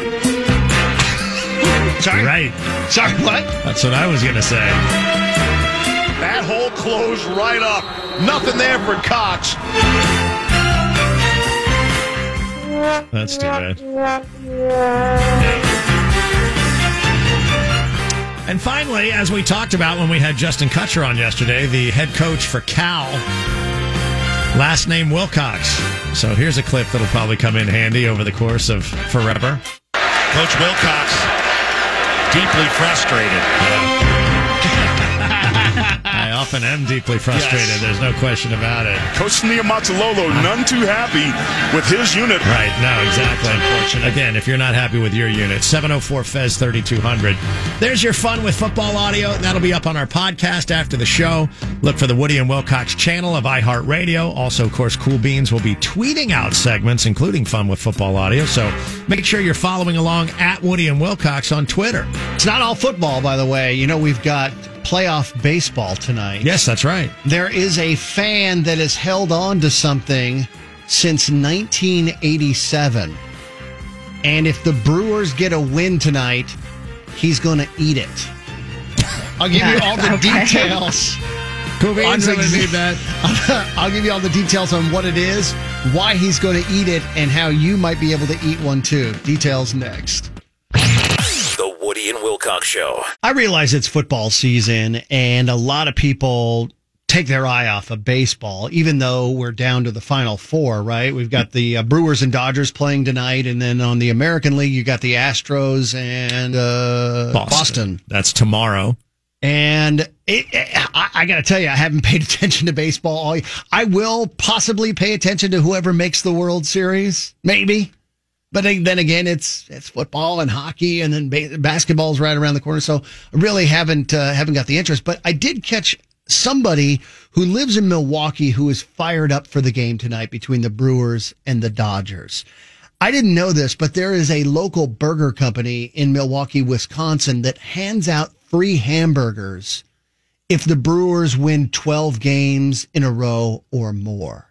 Sorry? Right. Sorry, what? That's what I was going to say. That hole closed right up. Nothing there for Cox. That's too bad. And finally, as we talked about when we had Justin Kutcher on yesterday, the head coach for Cal, last name Wilcox. So here's a clip that'll probably come in handy over the course of forever. Coach Wilcox, deeply frustrated. I often am deeply frustrated. Yes. There's no question about it. Coach Niumatalolo, none too happy with his unit. Right, no, exactly. Again, if you're not happy with your unit, 704-FEZ-3200. There's your Fun with Football audio. That'll be up on our podcast after the show. Look for the Woody and Wilcox channel of iHeartRadio. Also, of course, Cool Beans will be tweeting out segments, including Fun with Football audio. So make sure you're following along at Woody and Wilcox on Twitter. It's not all football, by the way. You know, we've got playoff baseball tonight. Yes, that's right. There is a fan that has held on to something since 1987. And if the Brewers get a win tonight, he's going to eat it. I'll give you all the details Cool beans. I'm going to need that. I'll give you all the details on what it is, why he's going to eat it, and how you might be able to eat one too. Details next. The Woody and Wilcox Show. I realize it's football season, and a lot of people take their eye off of baseball, even though we're down to the Final Four, right? We've got the Brewers and Dodgers playing tonight, and then on the American League, you got the Astros and Boston. That's tomorrow. And I got to tell you, I haven't paid attention to baseball all year. I will possibly pay attention to whoever makes the World Series, maybe. But then again, it's football and hockey, and then basketball's right around the corner. So I really haven't got the interest. But I did catch somebody who lives in Milwaukee who is fired up for the game tonight between the Brewers and the Dodgers. I didn't know this, but there is a local burger company in Milwaukee, Wisconsin that hands out free hamburgers if the Brewers win 12 games in a row or more.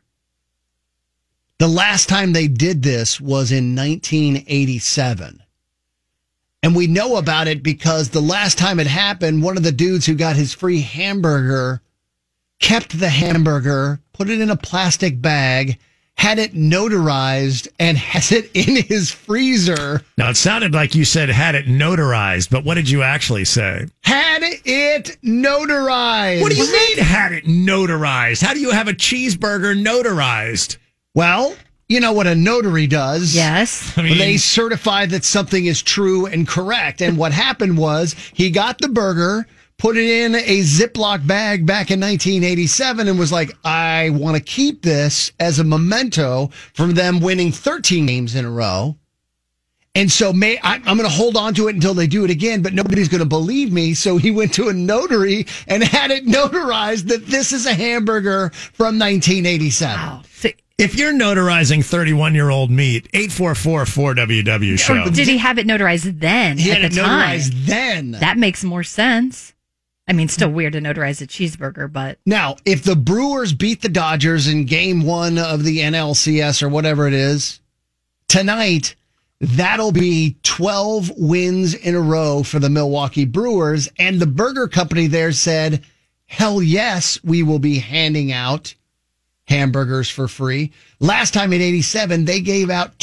The last time they did this was in 1987. And we know about it because the last time it happened, one of the dudes who got his free hamburger kept the hamburger, put it in a plastic bag, had it notarized, and has it in his freezer. Now, it sounded like you said had it notarized, but what did you actually say? Had it notarized. What do you mean had it notarized? How do you have a cheeseburger notarized? Well, you know what a notary does. Yes. They certify that something is true and correct. And what happened was he got the burger, put it in a Ziploc bag back in 1987 and was like, I want to keep this as a memento from them winning 13 games in a row. And so I'm going to hold on to it until they do it again, but nobody's going to believe me. So he went to a notary and had it notarized that this is a hamburger from 1987. Wow. If you're notarizing 31-year-old meat, 844-4WW show. Did he have it notarized then? He at had it the time? notarized then. That makes more sense. I mean, still weird to notarize a cheeseburger, but... Now, if the Brewers beat the Dodgers in game 1 of the NLCS or whatever it is, tonight, that'll be 12 wins in a row for the Milwaukee Brewers. And the burger company there said, hell yes, we will be handing out hamburgers for free. Last time in 87, they gave out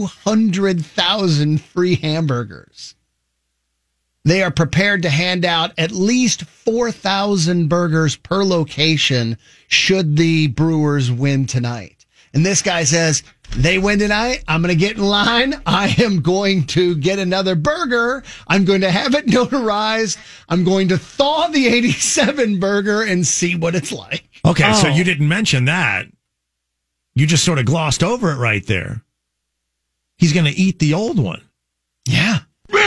200,000 free hamburgers. They are prepared to hand out at least 4,000 burgers per location should the Brewers win tonight. And this guy says, they win tonight, I'm going to get in line. I am going to get another burger. I'm going to have it notarized. I'm going to thaw the 87 burger and see what it's like. Okay, so you didn't mention that. You just sort of glossed over it right there. He's going to eat the old one. Yeah.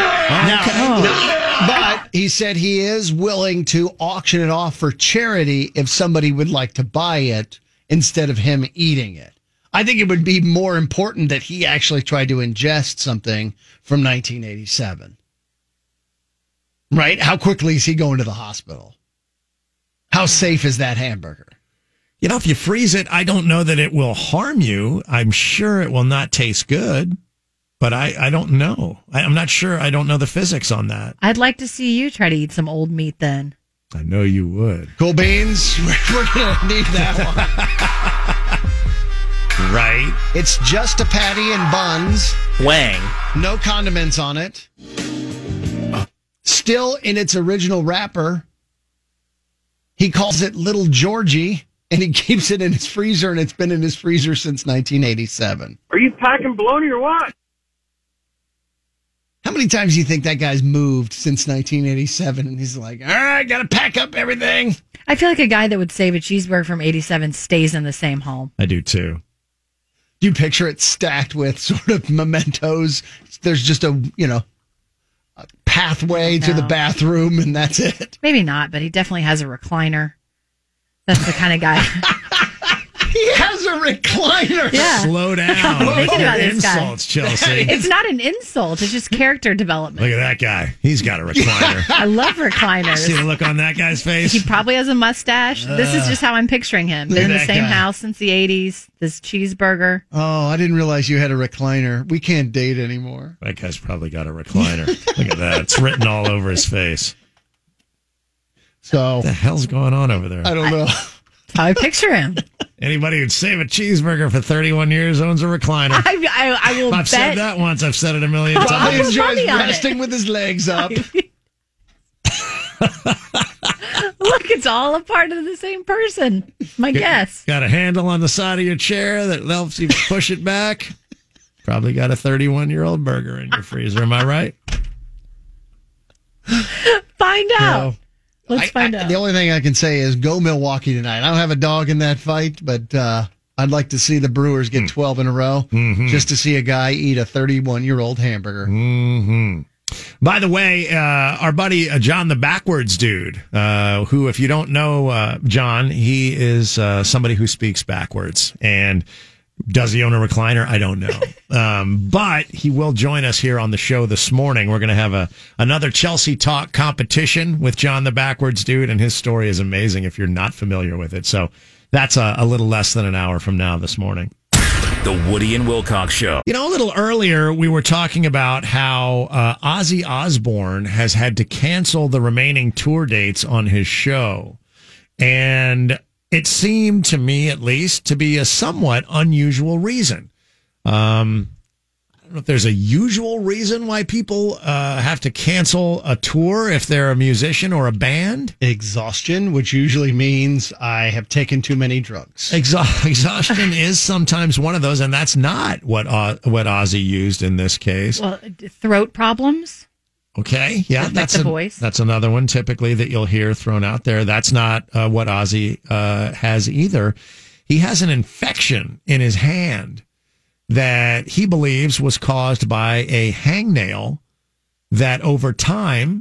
But he said he is willing to auction it off for charity if somebody would like to buy it instead of him eating it. I think it would be more important that he actually tried to ingest something from 1987. Right? How quickly is he going to the hospital? How safe is that hamburger? You know, if you freeze it, I don't know that it will harm you. I'm sure it will not taste good, but I don't know. I'm not sure. I don't know the physics on that. I'd like to see you try to eat some old meat then. I know you would. Cool beans. We're going to need that one. Right. It's just a patty and buns. Wang. No condiments on it. Still in its original wrapper. He calls it Little Georgie, and he keeps it in his freezer, and it's been in his freezer since 1987. Are you packing bologna or what? How many times do you think that guy's moved since 1987? And he's like, all right, got to pack up everything. I feel like a guy that would save a cheeseburger from 87 stays in the same home. I do too. You picture it stacked with sort of mementos. There's just a pathway to the bathroom, and that's it. Maybe not, but he definitely has a recliner. That's the kind of guy. He has a recliner. Yeah. Slow down. I'm thinking about this guy. Insults, Chelsea. It's not an insult. It's just character development. Look at that guy. He's got a recliner. I love recliners. See the look on that guy's face? He probably has a mustache. This is just how I'm picturing him. Been in the same house since the 80s. This cheeseburger. Oh, I didn't realize you had a recliner. We can't date anymore. That guy's probably got a recliner. Look at that. It's written all over his face. So what the hell's going on over there? I don't know. I picture him. Anybody who'd save a cheeseburger for 31 years owns a recliner. I will I've bet. said that once. I've said it a million times. Probably enjoys funny on resting with his legs up. Look, it's all a part of the same person. My guess. Got a handle on the side of your chair that helps you push it back. Probably got a 31-year-old burger in your freezer. Am I right? Find out. Let's find out. The only thing I can say is go Milwaukee tonight. I don't have a dog in that fight, but I'd like to see the Brewers get 12 in a row just to see a guy eat a 31-year-old hamburger. Mm-hmm. By the way, our buddy John the Backwards Dude, who, if you don't know John, he is somebody who speaks backwards. And does he own a recliner? I don't know. But he will join us here on the show this morning. We're going to have another Chelsea Talk competition with John the Backwards Dude, and his story is amazing if you're not familiar with it. So that's a little less than an hour from now this morning. The Woody and Wilcox Show. You know, a little earlier, we were talking about how Ozzy Osbourne has had to cancel the remaining tour dates on his show. And it seemed to me, at least, to be a somewhat unusual reason. I don't know if there's a usual reason why people have to cancel a tour if they're a musician or a band. Exhaustion, which usually means I have taken too many drugs. Exhaustion is sometimes one of those, and that's not what Ozzy used in this case. Well, throat problems. Okay, yeah, That's the voice. That's another one typically that you'll hear thrown out there. That's not what Ozzy has either. He has an infection in his hand that he believes was caused by a hangnail that over time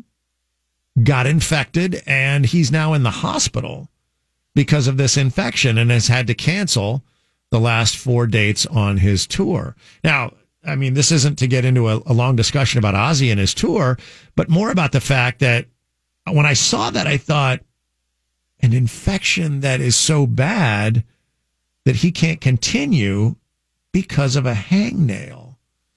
got infected, and he's now in the hospital because of this infection and has had to cancel the last 4 dates on his tour. Now, I mean, this isn't to get into a long discussion about Ozzy and his tour, but more about the fact that when I saw that, I thought, an infection that is so bad that he can't continue because of a hangnail.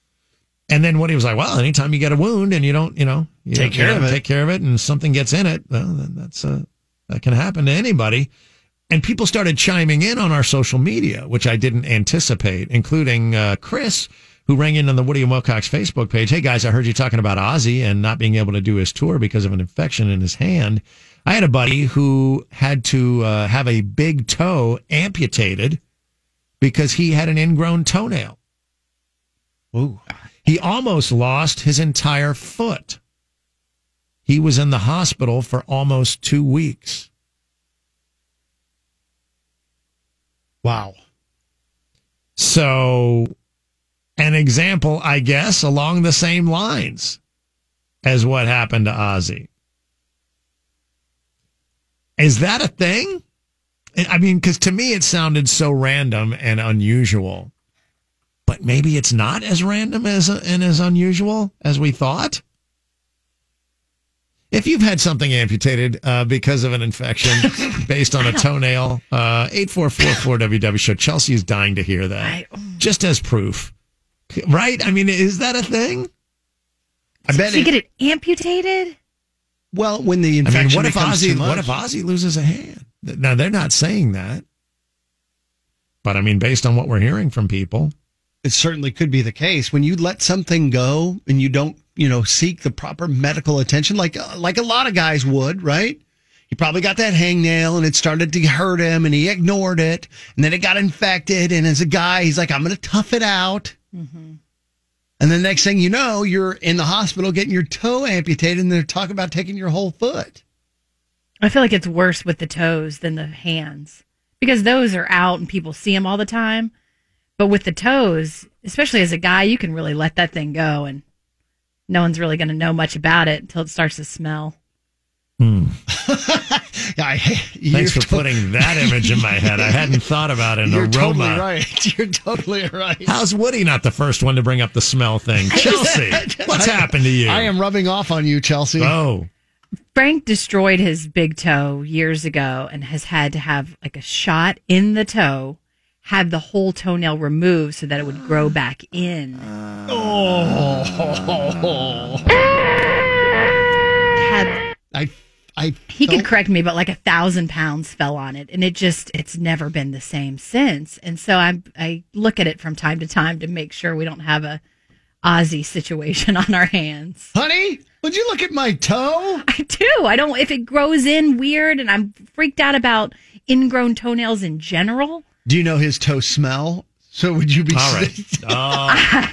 And then what he was like, well, anytime you get a wound and you don't, take care of it and something gets in it, well, then that can happen to anybody. And people started chiming in on our social media, which I didn't anticipate, including Chris, who rang in on the Woody and Wilcox Facebook page. Hey, guys, I heard you talking about Ozzy and not being able to do his tour because of an infection in his hand. I had a buddy who had to have a big toe amputated because he had an ingrown toenail. Ooh. He almost lost his entire foot. He was in the hospital for almost 2 weeks. Wow. So, an example, I guess, along the same lines as what happened to Ozzy. Is that a thing? I mean, because to me it sounded so random and unusual. But maybe it's not as random and as unusual as we thought. If you've had something amputated because of an infection based on a toenail, 844-4WW show. Chelsea is dying to hear that. Just as proof. Right? I mean, is that a thing? I bet you get it amputated? Well, when the infection what if Ozzy loses a hand? Now, they're not saying that. But, I mean, based on what we're hearing from people. It certainly could be the case. When you let something go and you don't, seek the proper medical attention, like a lot of guys would, right? He probably got that hangnail and it started to hurt him and he ignored it. And then it got infected. And as a guy, he's like, I'm going to tough it out. Mm-hmm. And the next thing you know, you're in the hospital getting your toe amputated and they're talking about taking your whole foot. I feel like it's worse with the toes than the hands because those are out and people see them all the time. But with the toes, especially as a guy, you can really let that thing go and no one's really going to know much about it until it starts to smell. Thanks for putting that image in my head. I hadn't thought about an aroma. Totally right. You're totally right. How's Woody not the first one to bring up the smell thing? Chelsea, what's happened to you? I am rubbing off on you, Chelsea. Oh. Frank destroyed his big toe years ago and has had to have like a shot in the toe, have the whole toenail removed so that it would grow back in. I He could correct me, but like 1,000 pounds fell on it, and it's never been the same since. And so I look at it from time to time to make sure we don't have a Ozzy situation on our hands. Honey, would you look at my toe? I do. I don't. If it grows in weird, and I'm freaked out about ingrown toenails in general. Do you know his toe smell? So would you be all right?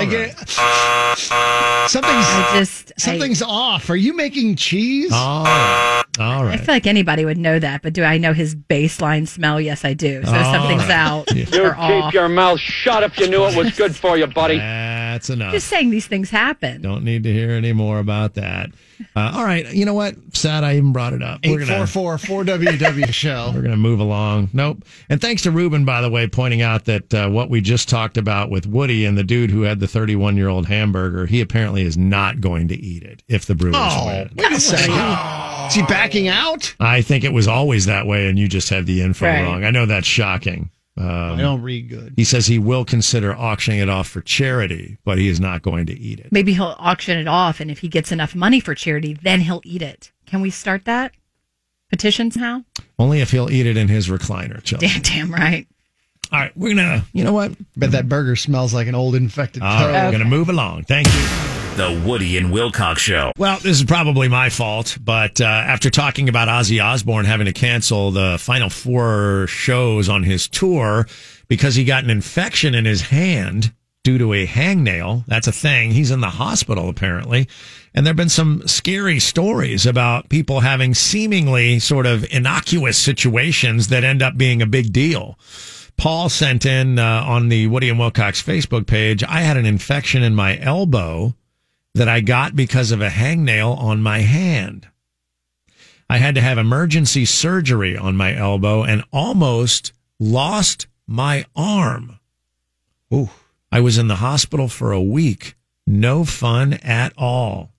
Something's off. Are you making cheese? All right. I feel like anybody would know that, but do I know his baseline smell? Yes, I do. So something's out. You keep your mouth shut if you knew it was good for you, buddy. That's enough. Just saying these things happen. Don't need to hear any more about that. All right. You know what? Sad I even brought it up. 844-4WW show. We're going to move along. Nope. And thanks to Ruben, by the way, pointing out that what we just talked about with Woody and the dude who had the 31-year-old hamburger, he apparently is not going to eat it if the Brewers win. Wait a second. Is he backing out? I think it was always that way, and you just had the info wrong. I know that's shocking. I don't read good. He says he will consider auctioning it off for charity, but he is not going to eat it. Maybe he'll auction it off, and if he gets enough money for charity, then he'll eat it. Can we start that petition somehow? Only if he'll eat it in his recliner, Chelsea. Damn right. All right, we're going to, you know what? Bet that burger smells like an old infected toe. All right, we're going to move along. Thank you. The Woody and Wilcox Show. Well, this is probably my fault, but after talking about Ozzy Osbourne having to cancel the final 4 shows on his tour because he got an infection in his hand due to a hangnail, that's a thing. He's in the hospital, apparently. And there have been some scary stories about people having seemingly sort of innocuous situations that end up being a big deal. Paul sent in on the Woody and Wilcox Facebook page, I had an infection in my elbow that I got because of a hangnail on my hand. I had to have emergency surgery on my elbow and almost lost my arm. Ooh. I was in the hospital for a week. No fun at all.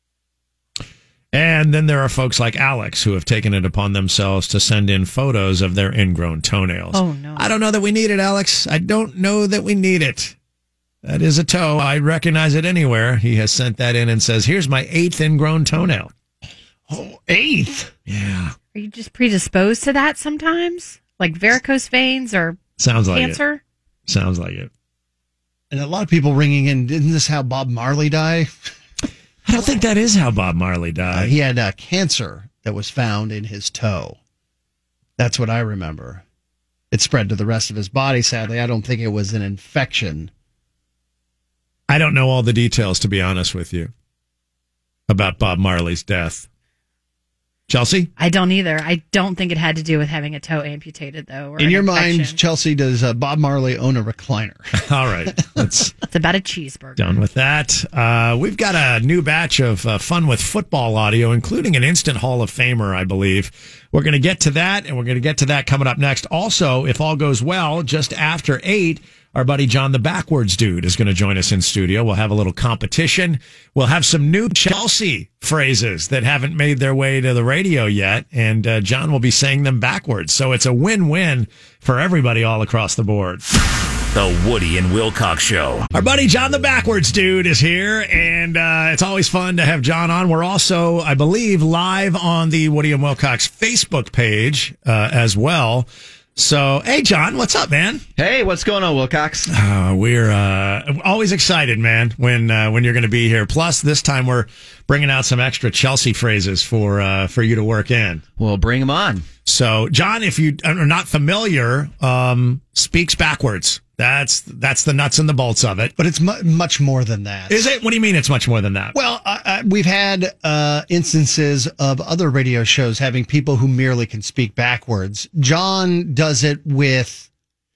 And then there are folks like Alex who have taken it upon themselves to send in photos of their ingrown toenails. Oh, no. I don't know that we need it, Alex. I don't know that we need it. That is a toe. I recognize it anywhere. He has sent that in and says, here's my 8th ingrown toenail. Oh, 8th? Yeah. Are you just predisposed to that sometimes? Like varicose veins or Sounds like cancer? It. Sounds like it. And a lot of people ringing in, didn't this how Bob Marley died? I don't think that is how Bob Marley died. He had cancer that was found in his toe. That's what I remember. It spread to the rest of his body, sadly. I don't think it was an infection. I don't know all the details, to be honest with you, about Bob Marley's death. Chelsea? I don't either. I don't think it had to do with having a toe amputated, though. Or in your mind, Chelsea, does Bob Marley own a recliner? All right. It's about a cheeseburger. Done with that. We've got a new batch of Fun with Football audio, including an instant Hall of Famer, I believe. We're going to get to that, and we're going to get to that coming up next. Also, if all goes well, just after 8, our buddy John the Backwards Dude is going to join us in studio. We'll have a little competition. We'll have some new Chelsea phrases that haven't made their way to the radio yet, and John will be saying them backwards. So it's a win-win for everybody all across the board. The Woody and Wilcox Show. Our buddy John the Backwards Dude is here, and it's always fun to have John on. We're also, I believe, live on the Woody and Wilcox Facebook page as well. So, hey, John, what's up, man? Hey, what's going on, Wilcox? We're always excited, man, when you're going to be here. Plus, this time we're bringing out some extra Chelsea phrases for you to work in. Well, bring them on. So, John, if you are not familiar, speaks backwards. That's the nuts and the bolts of it. But it's much more than that. Is it? What do you mean it's much more than that? Well, we've had instances of other radio shows having people who merely can speak backwards. John does it with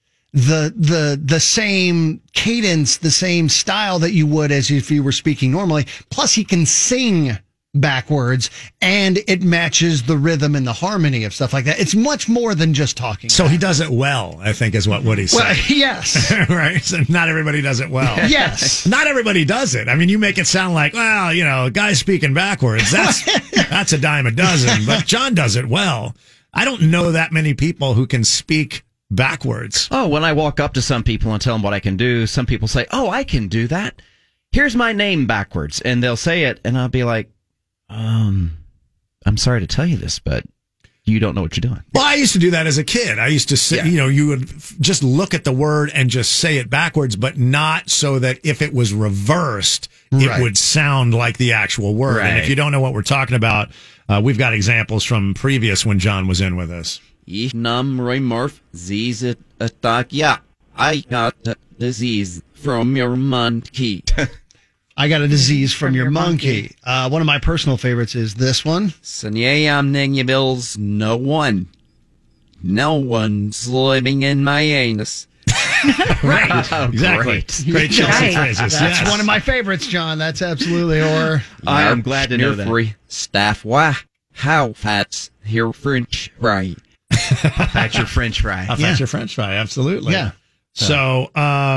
the same cadence, the same style that you would as if you were speaking normally. Plus, he can sing backwards, and it matches the rhythm and the harmony of stuff like that. It's much more than just talking. So he does it well, I think, is what Woody's saying. Well, yes. Right? So not everybody does it well. Yes. Not everybody does it. I mean, you make it sound like, well, guys speaking backwards, that's a dime a dozen, but John does it well. I don't know that many people who can speak backwards. Oh, when I walk up to some people and tell them what I can do, some people say, oh, I can do that. Here's my name backwards. And they'll say it, and I'll be like, I'm sorry to tell you this, but you don't know what you're doing. Well, I used to do that as a kid. I used to say, you would just look at the word and just say it backwards, but not so that if it was reversed, it would sound like the actual word. Right. And if you don't know what we're talking about, we've got examples from previous when John was in with us. Ich nam Roymorph Ziz attack. Yeah, I got a disease from your monkey. I got a disease from your monkey. One of my personal favorites is this one. Sanyayam Ningyabills, no one. No one's living in my anus. Right. Exactly. Great Chelsea phrases. That's one of my favorites, John. That's absolutely or. I am glad to know that. Free staff. Why? How fat's here French fry? That's your French fry. That's your French fry. Absolutely. Yeah. So,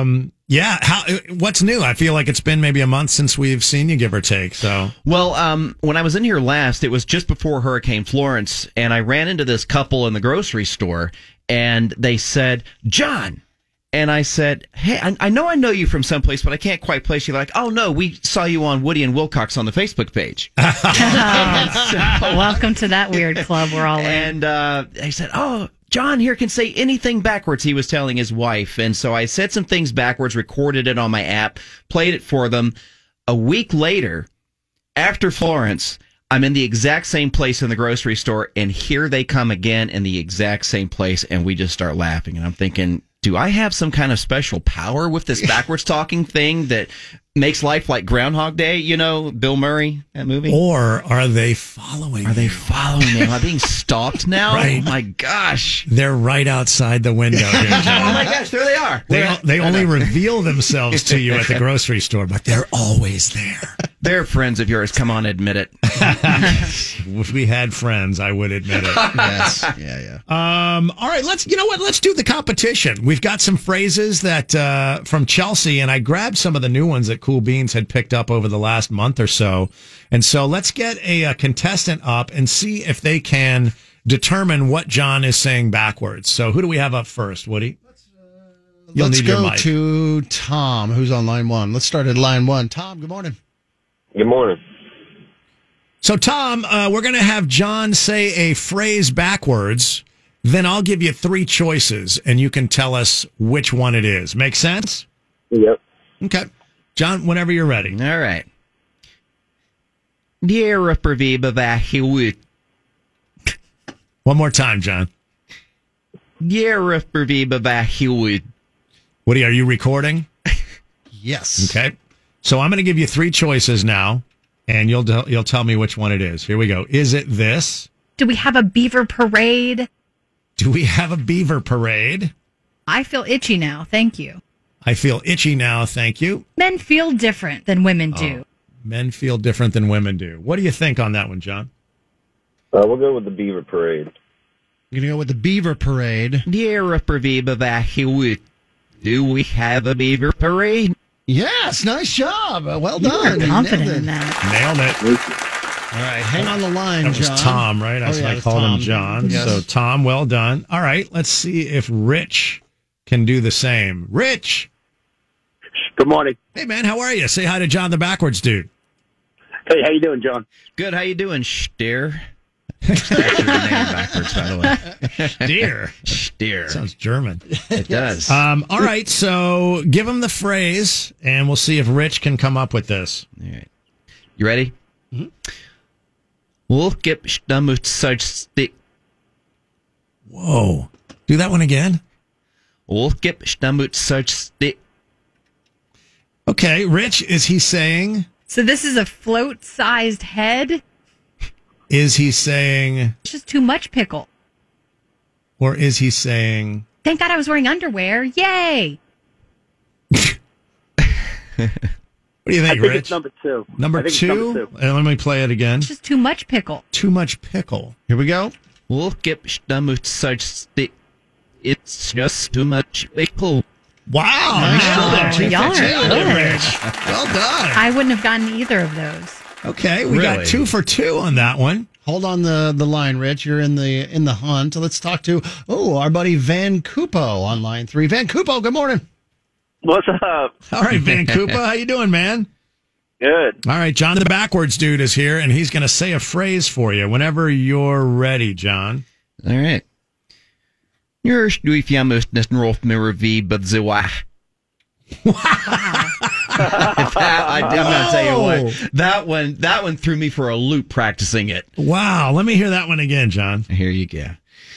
what's new? I feel like it's been maybe a month since we've seen you, give or take. So, well, when I was in here last, it was just before Hurricane Florence, and I ran into this couple in the grocery store, and they said, "John." And I said, "Hey, I know you from someplace, but I can't quite place you." They're like, "Oh no, we saw you on Woody and Wilcox on the Facebook page." Welcome to that weird club we're all in. And they said, "Oh, John here can say anything backwards," he was telling his wife. And so I said some things backwards, recorded it on my app, played it for them. A week later, after Florence, I'm in the exact same place in the grocery store, and here they come again in the exact same place, and we just start laughing. And I'm thinking, do I have some kind of special power with this backwards talking thing that makes life like Groundhog Day? You know, Bill Murray, that movie? Or are they following me? Am I being stalked now? Right. Oh, my gosh. They're right outside the window here, John. Oh, my gosh, there they are. They only reveal themselves to you at the grocery store, but they're always there. They're friends of yours. Come on, admit it. If we had friends, I would admit it. Yes. Yeah. All right, let's do the competition. We've got some phrases that from Chelsea, and I grabbed some of the new ones that Cool Beans had picked up over the last month or so. And so let's get a contestant up and see if they can determine what John is saying backwards. So who do we have up first, Woody? Let's go to Tom, who's on line one. Let's start at line one. Tom, good morning. Good morning. So, Tom, we're going to have John say a phrase backwards. Then I'll give you three choices, and you can tell us which one it is. Make sense? Yep. Okay. John, whenever you're ready. All right. One more time, John. Woody, are you recording? Yes. Okay. So I'm going to give you three choices now, and you'll tell me which one it is. Here we go. Is it this? Do we have a beaver parade? Do we have a beaver parade? I feel itchy now. Thank you. I feel itchy now. Thank you. Men feel different than women do. Men feel different than women do. What do you think on that one, John? We'll go with the beaver parade. You're going to go with the beaver parade. Do we have a beaver parade? Yes, nice job. Well done. You're confident in that. Nailed it. All right, hang on the line, That was John. Tom, right? I called him John. Yes. So, Tom, well done. All right, let's see if Rich can do the same. Rich. Good morning. Hey, man, how are you? Say hi to John the backwards dude. Hey, how you doing, John? Good. How you doing, Steer? That's your name backwards, by the way. Steer. Steer. Sounds German. It does. All right, so give him the phrase, and we'll see if Rich can come up with this. All right. You ready? Mm-hmm. Whoa. Do that one again. Okay, Rich, is he saying? So this is a float-sized head? Is he saying? It's just too much pickle. Or is he saying? Thank God I was wearing underwear. Yay! What do you think, I think Rich? it's number two. Number I think it's two? number two. And let me play it again. It's just too much pickle. Too much pickle. Here we go. It's just too much pickle. Wow. Y'all are good. Rich. Well done. I wouldn't have gotten either of those. Okay, we got 2 for 2 on that one. Hold on the line, Rich. You're in the hunt. Let's talk to our buddy Van Cupo on line 3. Van Cupo, good morning. What's up? All right, Van Cupo, how you doing, man? Good. All right, John the Backwards Dude is here, and he's going to say a phrase for you whenever you're ready, John. All right. I'm gonna tell you what. That one threw me for a loop practicing it. Wow, let me hear that one again, John. Here you go.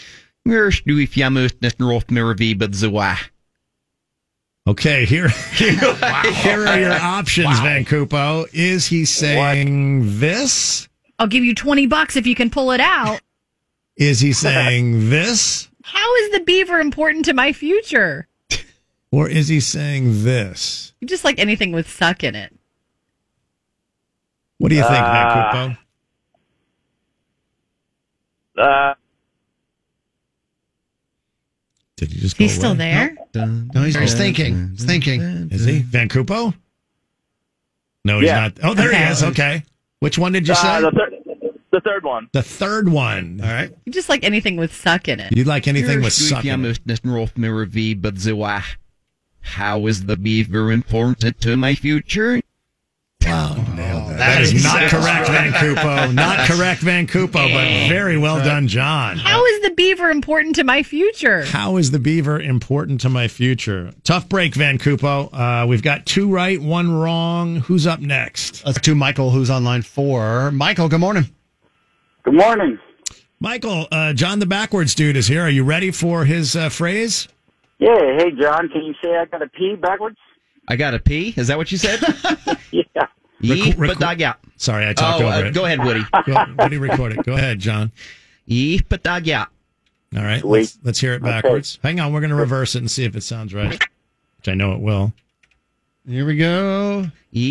Okay, here are your options, Van Cupo. Is he saying this? I'll give you $20 if you can pull it out. Is he saying this? How is the beaver important to my future? Or is he saying this? You just like anything with suck in it. What do you think, Van Cupo? Did he just go He's still there? No, he's thinking. He's thinking. Is he? Van Cupo? No, he's not. Oh, there he is. Okay. Which one did you say? The third one. The third one. All right. You just like anything with suck in it. You'd like anything with suck in it. How is the beaver important to my future? Wow, nailed that. That is not correct, Van Cupo. Not correct, Van Cupo, but very well done, John. How is the beaver important to my future? How is the beaver important to my future? Tough break, Van Cupo. We've got 2 right, 1 wrong. Who's up next? Let's do Michael, who's on line 4. Michael, good morning. Good morning. Michael, John the Backwards Dude is here. Are you ready for his phrase? Yeah, hey, John, can you say I got to pee backwards? I got to pee? Is that what you said? Yeah. Sorry, I talked over it. Go ahead, Woody. Woody, record it. Go ahead, John. All right, let's hear it backwards. Okay. Hang on, we're going to reverse it and see if it sounds right, which I know it will. Here we go.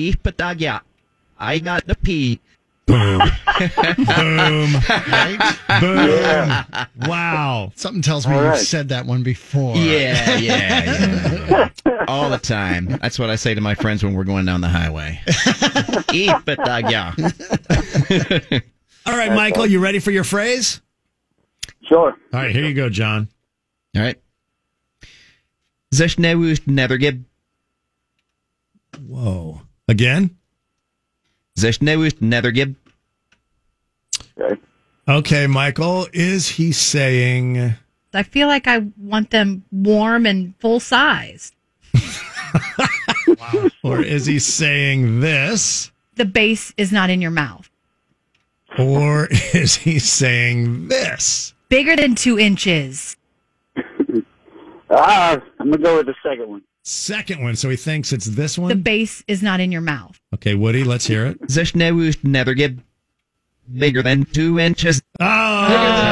I got to pee. Boom. Boom. Right? Boom. Yeah. Wow. Something tells me you've said that one before. Yeah. All the time. That's what I say to my friends when we're going down the highway. All right, Michael, you ready for your phrase? Sure. All right, here you go, John. All right. Whoa. Again? Okay, Michael, is he saying... I feel like I want them warm and full size. Wow. Or is he saying this? The base is not in your mouth. Or is he saying this? Bigger than 2 inches. I'm going to go with the second one. Second one, so he thinks it's this one? The base is not in your mouth. Okay, Woody, let's hear it. Bigger than 2 inches. Oh,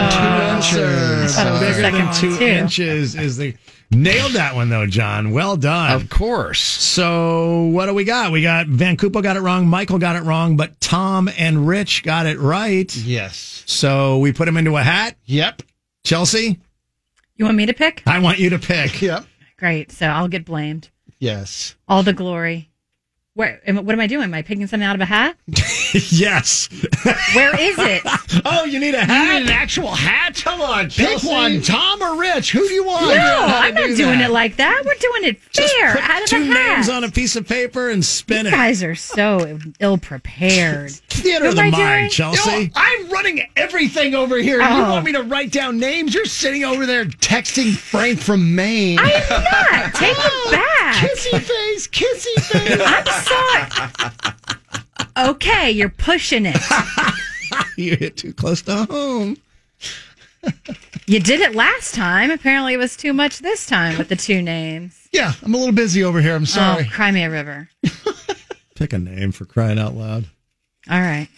bigger than 2 inches is the... Nailed that one, though, John. Well done. Of course. So what do we got? We got Van Cupo got it wrong, Michael got it wrong, but Tom and Rich got it right. Yes. So we put them into a hat? Yep. Chelsea? You want me to pick? I want you to pick. Yep. Great. So I'll get blamed. Yes. All the glory. What am I doing? Am I picking something out of a hat? Yes. Where is it? Oh, you need a hat? You need an actual hat? Come on, Chelsea. Pick one. Tom or Rich? Who do you want? No, I'm not doing it like that. We're doing it fair. Just put out of 2 a hat. names on a piece of paper and spin You it. guys are so ill-prepared. Theater of the mind, Chelsea. I'm running everything over here. You want me to write down names? You're sitting over there texting Frank from Maine. I am not. Take it back. Kissy face, kissy face. I'm sorry. Okay, you're pushing it. You hit too close to home. You did it last time. Apparently it was too much this time with the 2 names. Yeah, I'm a little busy over here. I'm sorry. Oh, cry me a river. Pick a name for crying out loud. All right.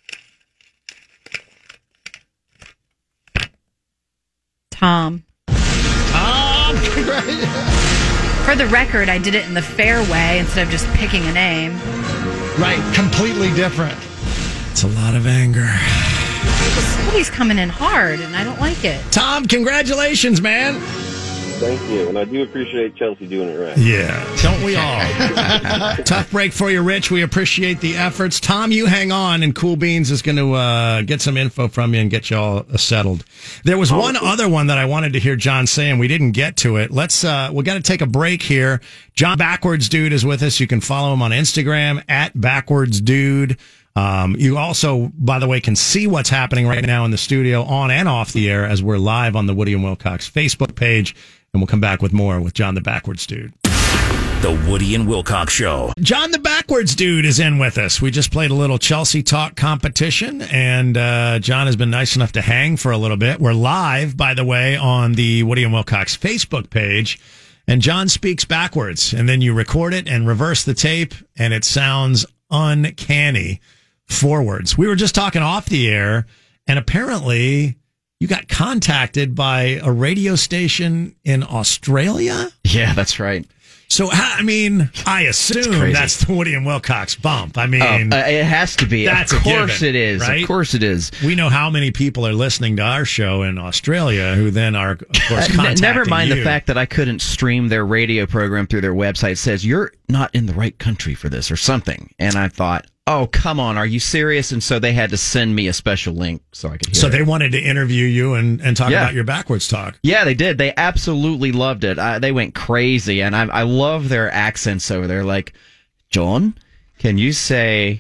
Tom. Tom, For the record, I did it in the fair way instead of just picking a name. Right, completely different. It's a lot of anger. He's coming in hard, and I don't like it. Tom, congratulations, man. Thank you. And I do appreciate Chelsea doing it right. Yeah, don't we all? Tough break for you, Rich. We appreciate the efforts. Tom, you hang on, and Cool Beans is going to get some info from you and get you all settled. There was one other one that I wanted to hear John say, and we didn't get to it. We got to take a break here. John Backwards Dude is with us. You can follow him on Instagram at Backwards Dude. You also, by the way, can see what's happening right now in the studio on and off the air as we're live on the Woody and Wilcox Facebook page. And we'll come back with more with John the Backwards Dude. The Woody and Wilcox Show. John the Backwards Dude is in with us. We just played a little Chelsea talk competition, and John has been nice enough to hang for a little bit. We're live, by the way, on the Woody and Wilcox Facebook page. And John speaks backwards, and then you record it and reverse the tape, and it sounds uncanny forwards. We were just talking off the air, and apparently you got contacted by a radio station in Australia? Yeah, that's right. So, I assume that's the Woody and Wilcox bump. It has to be. That's of course given, it is. right? Of course it is. We know how many people are listening to our show in Australia who then are, of course, contacting Never mind you. the fact that I couldn't stream their radio program through their website. It says, you're not in the right country for this or something. And I thought, oh, come on, are you serious? And so they had to send me a special link so I could hear So it. they wanted to interview you and talk about your backwards talk. Yeah, they did. They absolutely loved it. They went crazy, and I love their accents over there. Like, John, can you say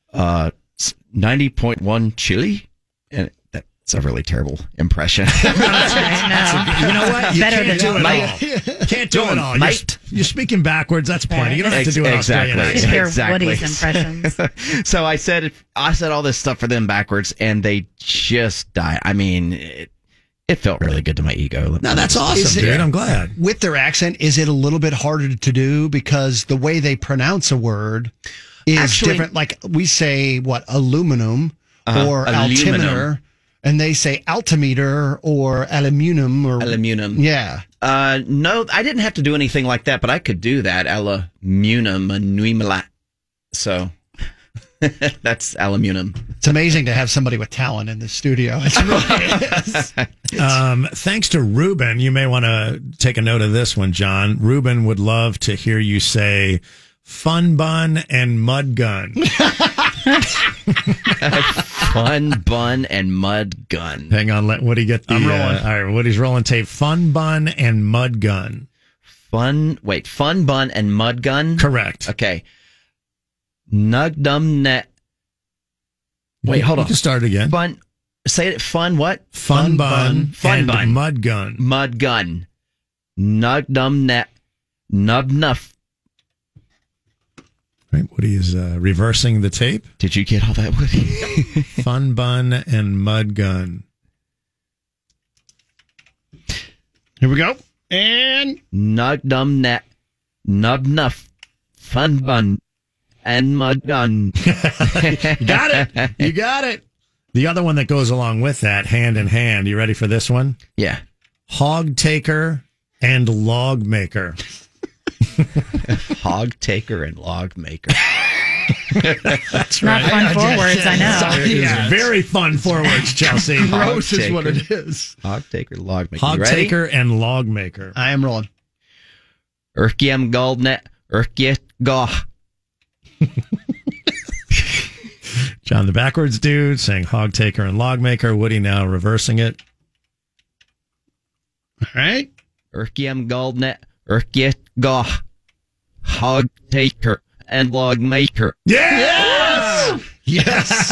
90.1 chili? And that's a really terrible impression. You know what? You can't do it all. Can't do it all. Mate. You're speaking backwards. That's plenty. You don't have to do an Australian accent. Woody's impressions. So I said all this stuff for them backwards, and they just died. It felt really good to my ego. No, that's awesome, dude. I'm glad. With their accent, is it a little bit harder to do because the way they pronounce a word is different? Like we say, aluminum or altimeter, and they say altimeter or aluminum or aluminum. Yeah. No, I didn't have to do anything like that, but I could do that. Aluminum. So that's aluminum. It's amazing to have somebody with talent in the studio. It really is. Thanks to Ruben, you may want to take a note of this one, John. Ruben would love to hear you say fun bun and mud gun. Fun bun and mud gun. Hang on, let Woody get the... I'm rolling. All right, Woody's rolling tape. Fun bun and mud gun. Fun bun and mud gun? Correct. Okay. Nugdum net. Wait, hold on. You can start it again. Fun. Say it. Fun what? Fun bun and bun. Mud gun. Mud gun. Nugdum net. Nub nuff. Right, Woody is reversing the tape. Did you get all that, Woody? Fun bun and mud gun. Here we go. And Nugdum net. Nub nuff. Fun bun. And mud gun. You got it. You got it. The other one that goes along with that, hand in hand. You ready for this one? Yeah. Hog taker and log maker. Hog taker and log maker. That's Not fun forwards, I know. Yeah, very fun forwards, Chelsea. Gross is what it is. Hog taker, log maker. Hog taker and log maker. I am rolling. Urkiam goldnet. Urkiet goh. John the Backwards Dude saying hog taker and log maker. Woody now reversing it. All right. Urkiam goldnet. Urkiet goh. Hog taker and log maker. Yes! Yes!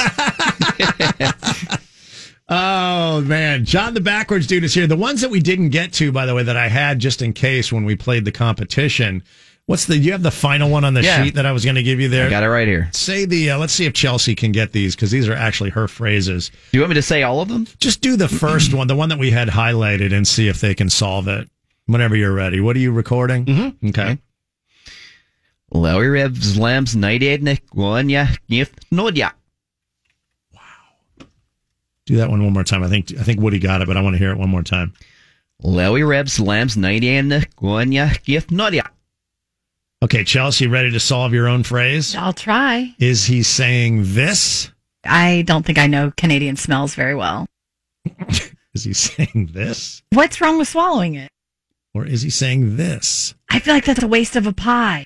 Oh, man. John the Backwards Dude is here. The ones that we didn't get to, by the way, that I had just in case when we played the competition. You have the final one on the sheet that I was going to give you there? I got it right here. Say let's see if Chelsea can get these, because these are actually her phrases. Do you want me to say all of them? Just do the first one, the one that we had highlighted, and see if they can solve it. Whenever you're ready. What are you recording? Mm-hmm. Okay. Lowy revs lambs nighted one ya gift nodya. Wow. Do that one more time. I think Woody got it, but I want to hear it one more time. Lowy revs lambs nighted one ya gift nodya. Okay, Chelsea, ready to solve your own phrase? I'll try. Is he saying this? I don't think I know Canadian smells very well. Is he saying this? What's wrong with swallowing it? Or is he saying this? I feel like that's a waste of a pie.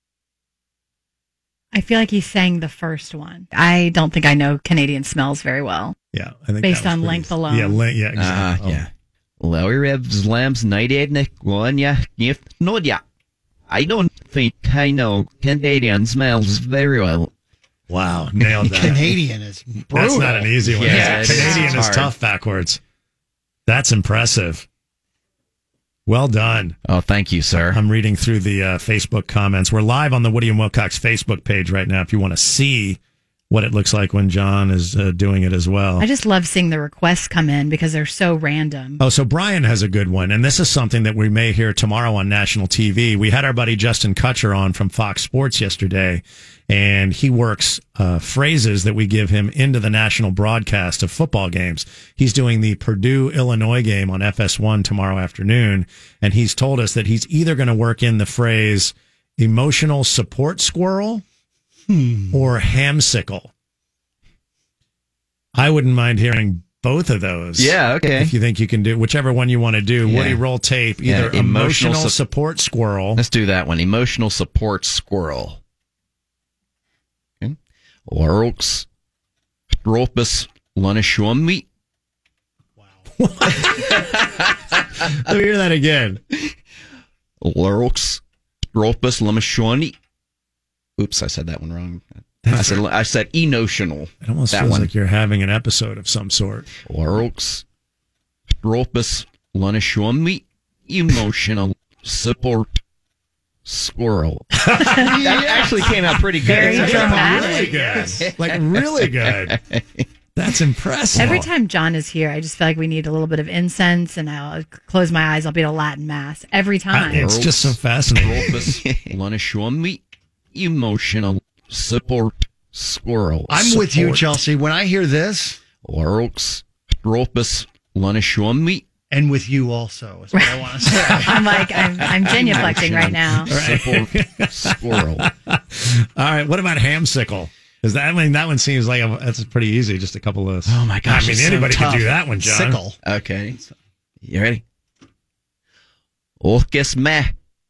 I feel like he's saying the first one. I don't think I know Canadian smells very well. Yeah, I think based on length alone. Yeah, exactly. Yeah. Larry Revs Lambs 98 Nodia. I don't think I know Canadian smells very well. Wow, nailed that. Canadian is brutal. That's not an easy one. Yeah, Canadian is tough backwards. That's impressive. Well done. Oh, thank you, sir. I'm reading through the Facebook comments. We're live on the Woody and Wilcox Facebook page right now if you want to see what it looks like when John is doing it as well. I just love seeing the requests come in because they're so random. Oh, so Brian has a good one, and this is something that we may hear tomorrow on national TV. We had our buddy Justin Kutcher on from Fox Sports yesterday, and he works phrases that we give him into the national broadcast of football games. He's doing the Purdue-Illinois game on FS1 tomorrow afternoon, and he's told us that he's either going to work in the phrase emotional support squirrel or hamsicle. I wouldn't mind hearing both of those. Yeah, okay. If you think you can do whichever one you want to do. Yeah. Woody, roll tape. Either emotional support squirrel. Let's do that one. Emotional support squirrel. Okay. Lurks. Stropus Lunashwami. Wow. Let me hear that again. Lurks. Stropus Lunashwami. Oops, I said that one wrong. I said emotional. It almost feels like you're having an episode of some sort. Lurks. Stropus Lunashwami. Emotional support squirrel. That actually came out pretty good. Very dramatic. Really good. Like, really good. That's impressive. Every time John is here, I just feel like we need a little bit of incense, and I'll close my eyes. I'll be at a Latin mass every time. It's just so fascinating. Lunashwami. Emotional support squirrel. I'm with you, Chelsea. When I hear this, Lurks, Stropus, Lunashwami. And with you also, is what I want to say. I'm like, I'm genuflecting right now. Support squirrel. All right, what about hamsicle? Is that, I mean, that one seems like that's pretty easy. Just a couple of. Oh my gosh! I mean, anybody could do that one, John. Sickle. Okay, you ready? Orkes meh.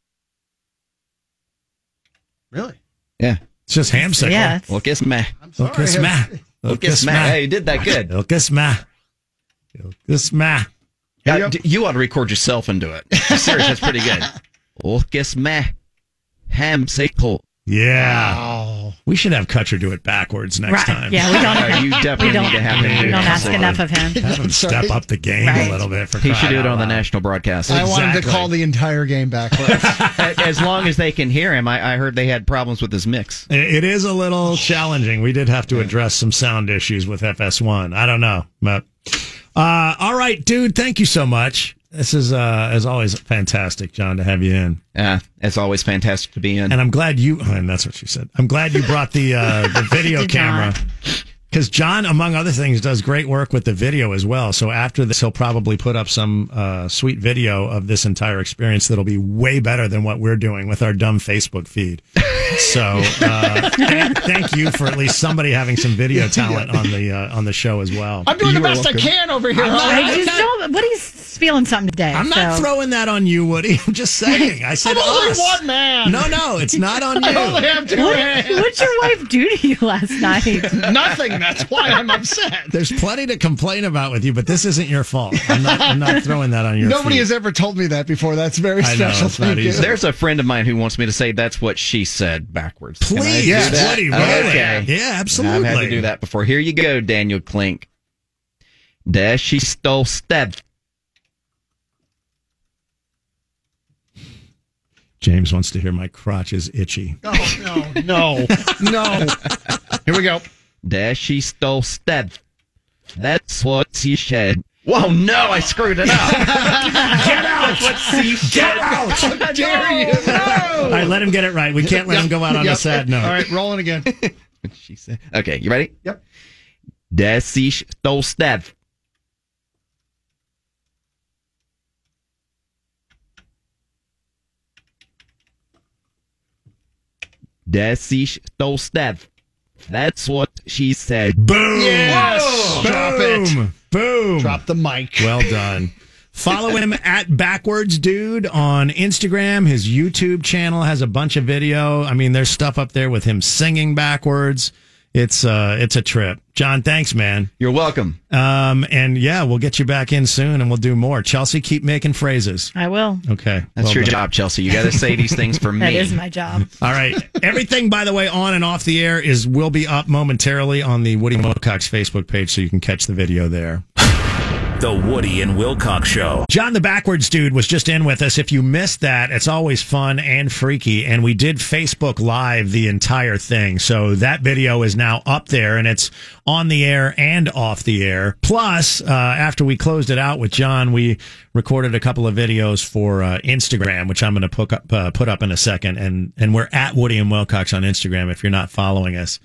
Really? Yeah. It's just hamsicle. Yeah. Orkes meh. I'm sorry. Orkes meh. Orkes meh. Hey, you did that good. Orkes meh. Orkes meh. You ought to record yourself and do it. Seriously, that's pretty good. Orkes meh. Hamsicle. Yeah. Wow. We should have Kutcher do it backwards next time. Yeah, we don't. You definitely need to have him do We it. don't ask enough of him. Have him step up the game a little bit. He should do it on the national broadcast. I want him to call the entire game backwards. As long as they can hear him. I heard they had problems with his mix. It is a little challenging. We did have to address some sound issues with FS1. I don't know. But, all right, dude, thank you so much. This is, as always, fantastic, John, to have you in. It's always fantastic to be in. And I'm glad and that's what she said. I'm glad you brought the video camera. Because John, among other things, does great work with the video as well. So after this, he'll probably put up some sweet video of this entire experience that'll be way better than what we're doing with our dumb Facebook feed. So thank you for at least somebody having some video talent on the show as well. I'm doing the best I can over here. Woody's feeling something today. I'm not throwing that on you, Woody. I'm just saying. I said I'm only us. one man. No, it's not on you. I only have two hands. What'd your wife do to you last night? Nothing. That's why I'm upset. There's plenty to complain about with you, but this isn't your fault. I'm not throwing that on your Nobody feet. has ever told me that before. That's very I know, special. it's not Thank you. easy. There's a friend of mine who wants me to say that's what she said backwards. Can I Please, do yes, that? Woody, really? Okay. Yeah, absolutely. I've had to do that before. Here you go, Daniel Klink. There she stole stepped. James wants to hear my crotch is itchy. Oh, no. Here we go. There she stole stepped. That's what she said. Whoa, no, I screwed it up. Get out! That's what she said. Get out! How dare you? No. All right, let him get it right. We can't let him go out on a sad note. All right, rolling again. She said. Okay, you ready? Yep. There she stole stepped. There she stole stepped. That's what she said. Boom! Yes! Boom! Drop it. Boom! Drop the mic. Well done. Follow him at Backwards Dude on Instagram. His YouTube channel has a bunch of video. I mean, there's stuff up there with him singing backwards. It's a trip. John, thanks, man. You're welcome. And yeah, we'll get you back in soon and we'll do more. Chelsea, keep making phrases. I will. Okay. That's your job, Chelsea. You got to say these things for me. That is my job. All right. Everything, by the way, on and off the air will be up momentarily on the Woody Wilcox Facebook page, so you can catch the video there. The Woody and Wilcox Show. John the Backwards Dude was just in with us. If you missed that, it's always fun and freaky. And we did Facebook Live the entire thing. So that video is now up there and it's on the air and off the air. Plus, after we closed it out with John, we recorded a couple of videos for Instagram, which I'm going to put up in a second. And we're at Woody and Wilcox on Instagram if you're not following us.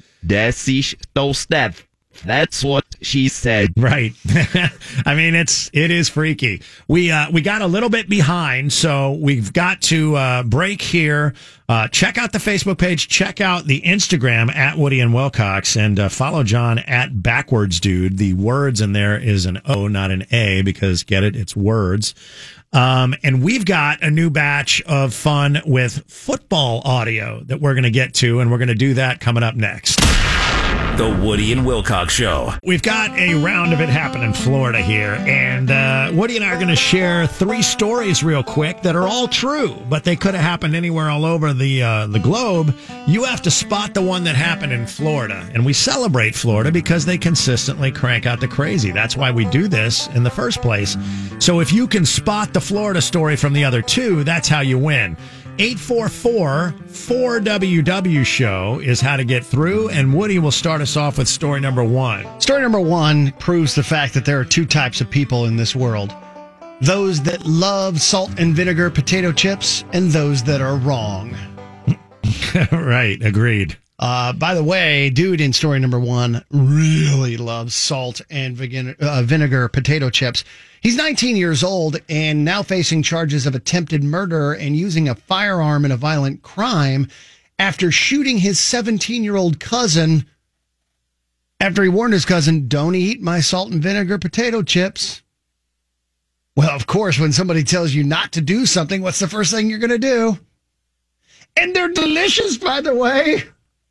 That's what she said. Right. I mean, it is freaky. We got a little bit behind, so we've got to break here. Check out the Facebook page. Check out the Instagram at Woody and Wilcox, and follow John at Backwards Dude. The words in there is an O, not an A, because get it? It's words. And we've got a new batch of fun with football audio that we're going to get to, and we're going to do that coming up next. The Woody and Wilcox Show. We've got a round of it happen in Florida here, and Woody and I are going to share 3 stories real quick that are all true, but they could have happened anywhere all over the globe. You have to spot the one that happened in Florida, and we celebrate Florida because they consistently crank out the crazy. That's why we do this in the first place. So if you can spot the Florida story from the other 2, that's how you win. 844-4WW show is how to get through, and Woody will start us off with story number 1. Story number 1 proves the fact that there are 2 types of people in this world. Those that love salt and vinegar potato chips and those that are wrong. Right, agreed. By the way, dude in story number 1 really loves salt and vinegar potato chips. He's 19 years old and now facing charges of attempted murder and using a firearm in a violent crime after shooting his 17-year-old cousin after he warned his cousin, "Don't eat my salt and vinegar potato chips." Well, of course, when somebody tells you not to do something, what's the first thing you're going to do? And they're delicious, by the way.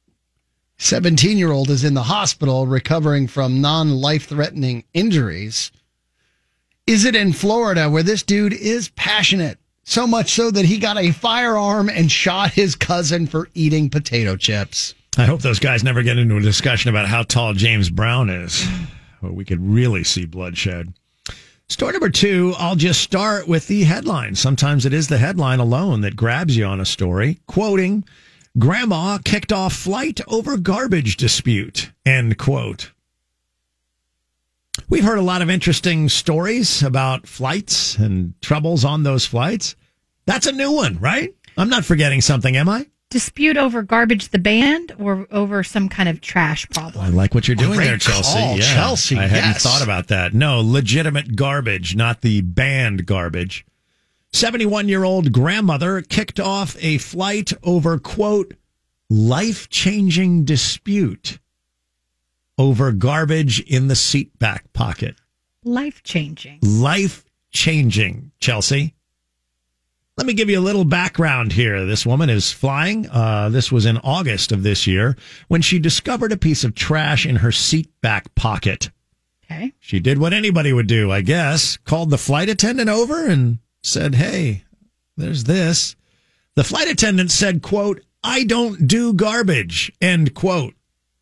17-year-old is in the hospital recovering from non-life-threatening injuries. Is it in Florida where this dude is passionate? So much so that he got a firearm and shot his cousin for eating potato chips. I hope those guys never get into a discussion about how tall James Brown is. Well, we could really see bloodshed. Story number 2, I'll just start with the headline. Sometimes it is the headline alone that grabs you on a story. Quoting, "Grandma kicked off flight over garbage dispute," end quote. We've heard a lot of interesting stories about flights and troubles on those flights. That's a new one, right? I'm not forgetting something, am I? Dispute over Garbage the band or over some kind of trash problem? I like what you're doing there, Chelsea. Call, yeah, Chelsea. I hadn't thought about that. No, legitimate garbage, not the band garbage. 71-year-old grandmother kicked off a flight over, quote, life-changing dispute over garbage in the seat back pocket. Life-changing. Life-changing, Chelsea. Let me give you a little background here. This woman is flying. This was in August of this year when she discovered a piece of trash in her seat back pocket. Okay. She did what anybody would do, I guess. Called the flight attendant over and said, "Hey, there's this." The flight attendant said, quote, "I don't do garbage," end quote.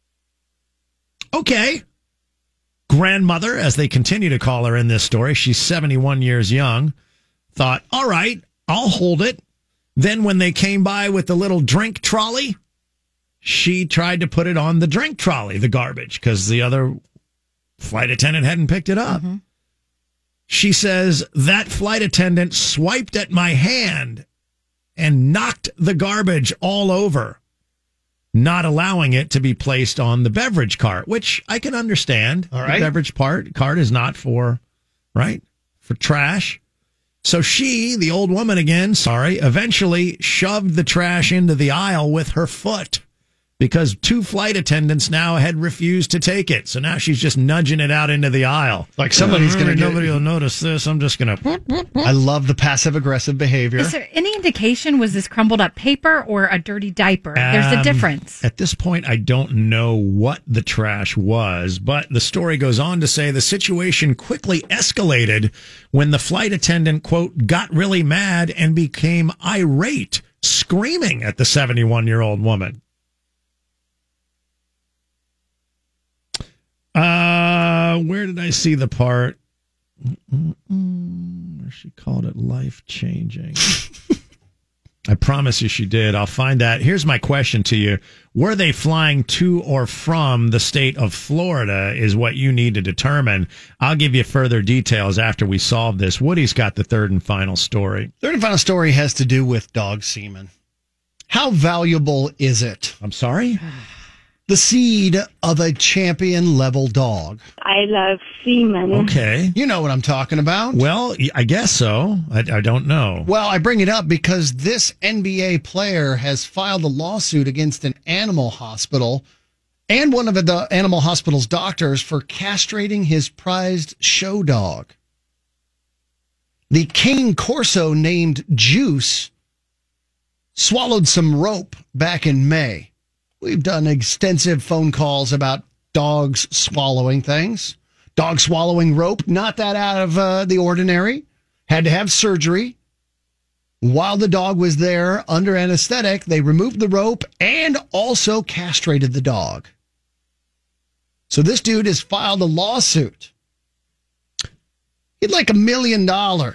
Okay. Grandmother, as they continue to call her in this story, she's 71 years young, thought, all right, I'll hold it. Then when they came by with the little drink trolley, she tried to put it on the drink trolley, the garbage, because the other flight attendant hadn't picked it up. Mm-hmm. She says, that flight attendant swiped at my hand and knocked the garbage all over, not allowing it to be placed on the beverage cart, which I can understand. All right. The beverage cart is not for, right, for trash. So she, the old woman again, eventually shoved the trash into the aisle with her foot because 2 flight attendants now had refused to take it. So now she's just nudging it out into the aisle. Like somebody's going to Nobody will notice this. I'm just going to... I love the passive-aggressive behavior. Is there any indication, was this crumbled up paper or a dirty diaper? There's a difference. At this point, I don't know what the trash was, but the story goes on to say the situation quickly escalated when the flight attendant, quote, got really mad and became irate, screaming at the 71-year-old woman. Where did I see the part? She called it life-changing. I promise you she did. I'll find that. Here's my question to you. Were they flying to or from the state of Florida is what you need to determine. I'll give you further details after we solve this. Woody's got the third and final story. Third and final story has to do with dog semen. How valuable is it? I'm sorry? The seed of a champion-level dog. I love semen. Okay. You know what I'm talking about. Well, I guess so. I don't know. Well, I bring it up because this NBA player has filed a lawsuit against an animal hospital and one of the animal hospital's doctors for castrating his prized show dog. The Cane Corso named Juice swallowed some rope back in May. We've done extensive phone calls about dogs swallowing things. Dog swallowing rope, not that out of the ordinary. Had to have surgery. While the dog was there under anesthetic, they removed the rope and also castrated the dog. So this dude has filed a lawsuit. He'd like $1 million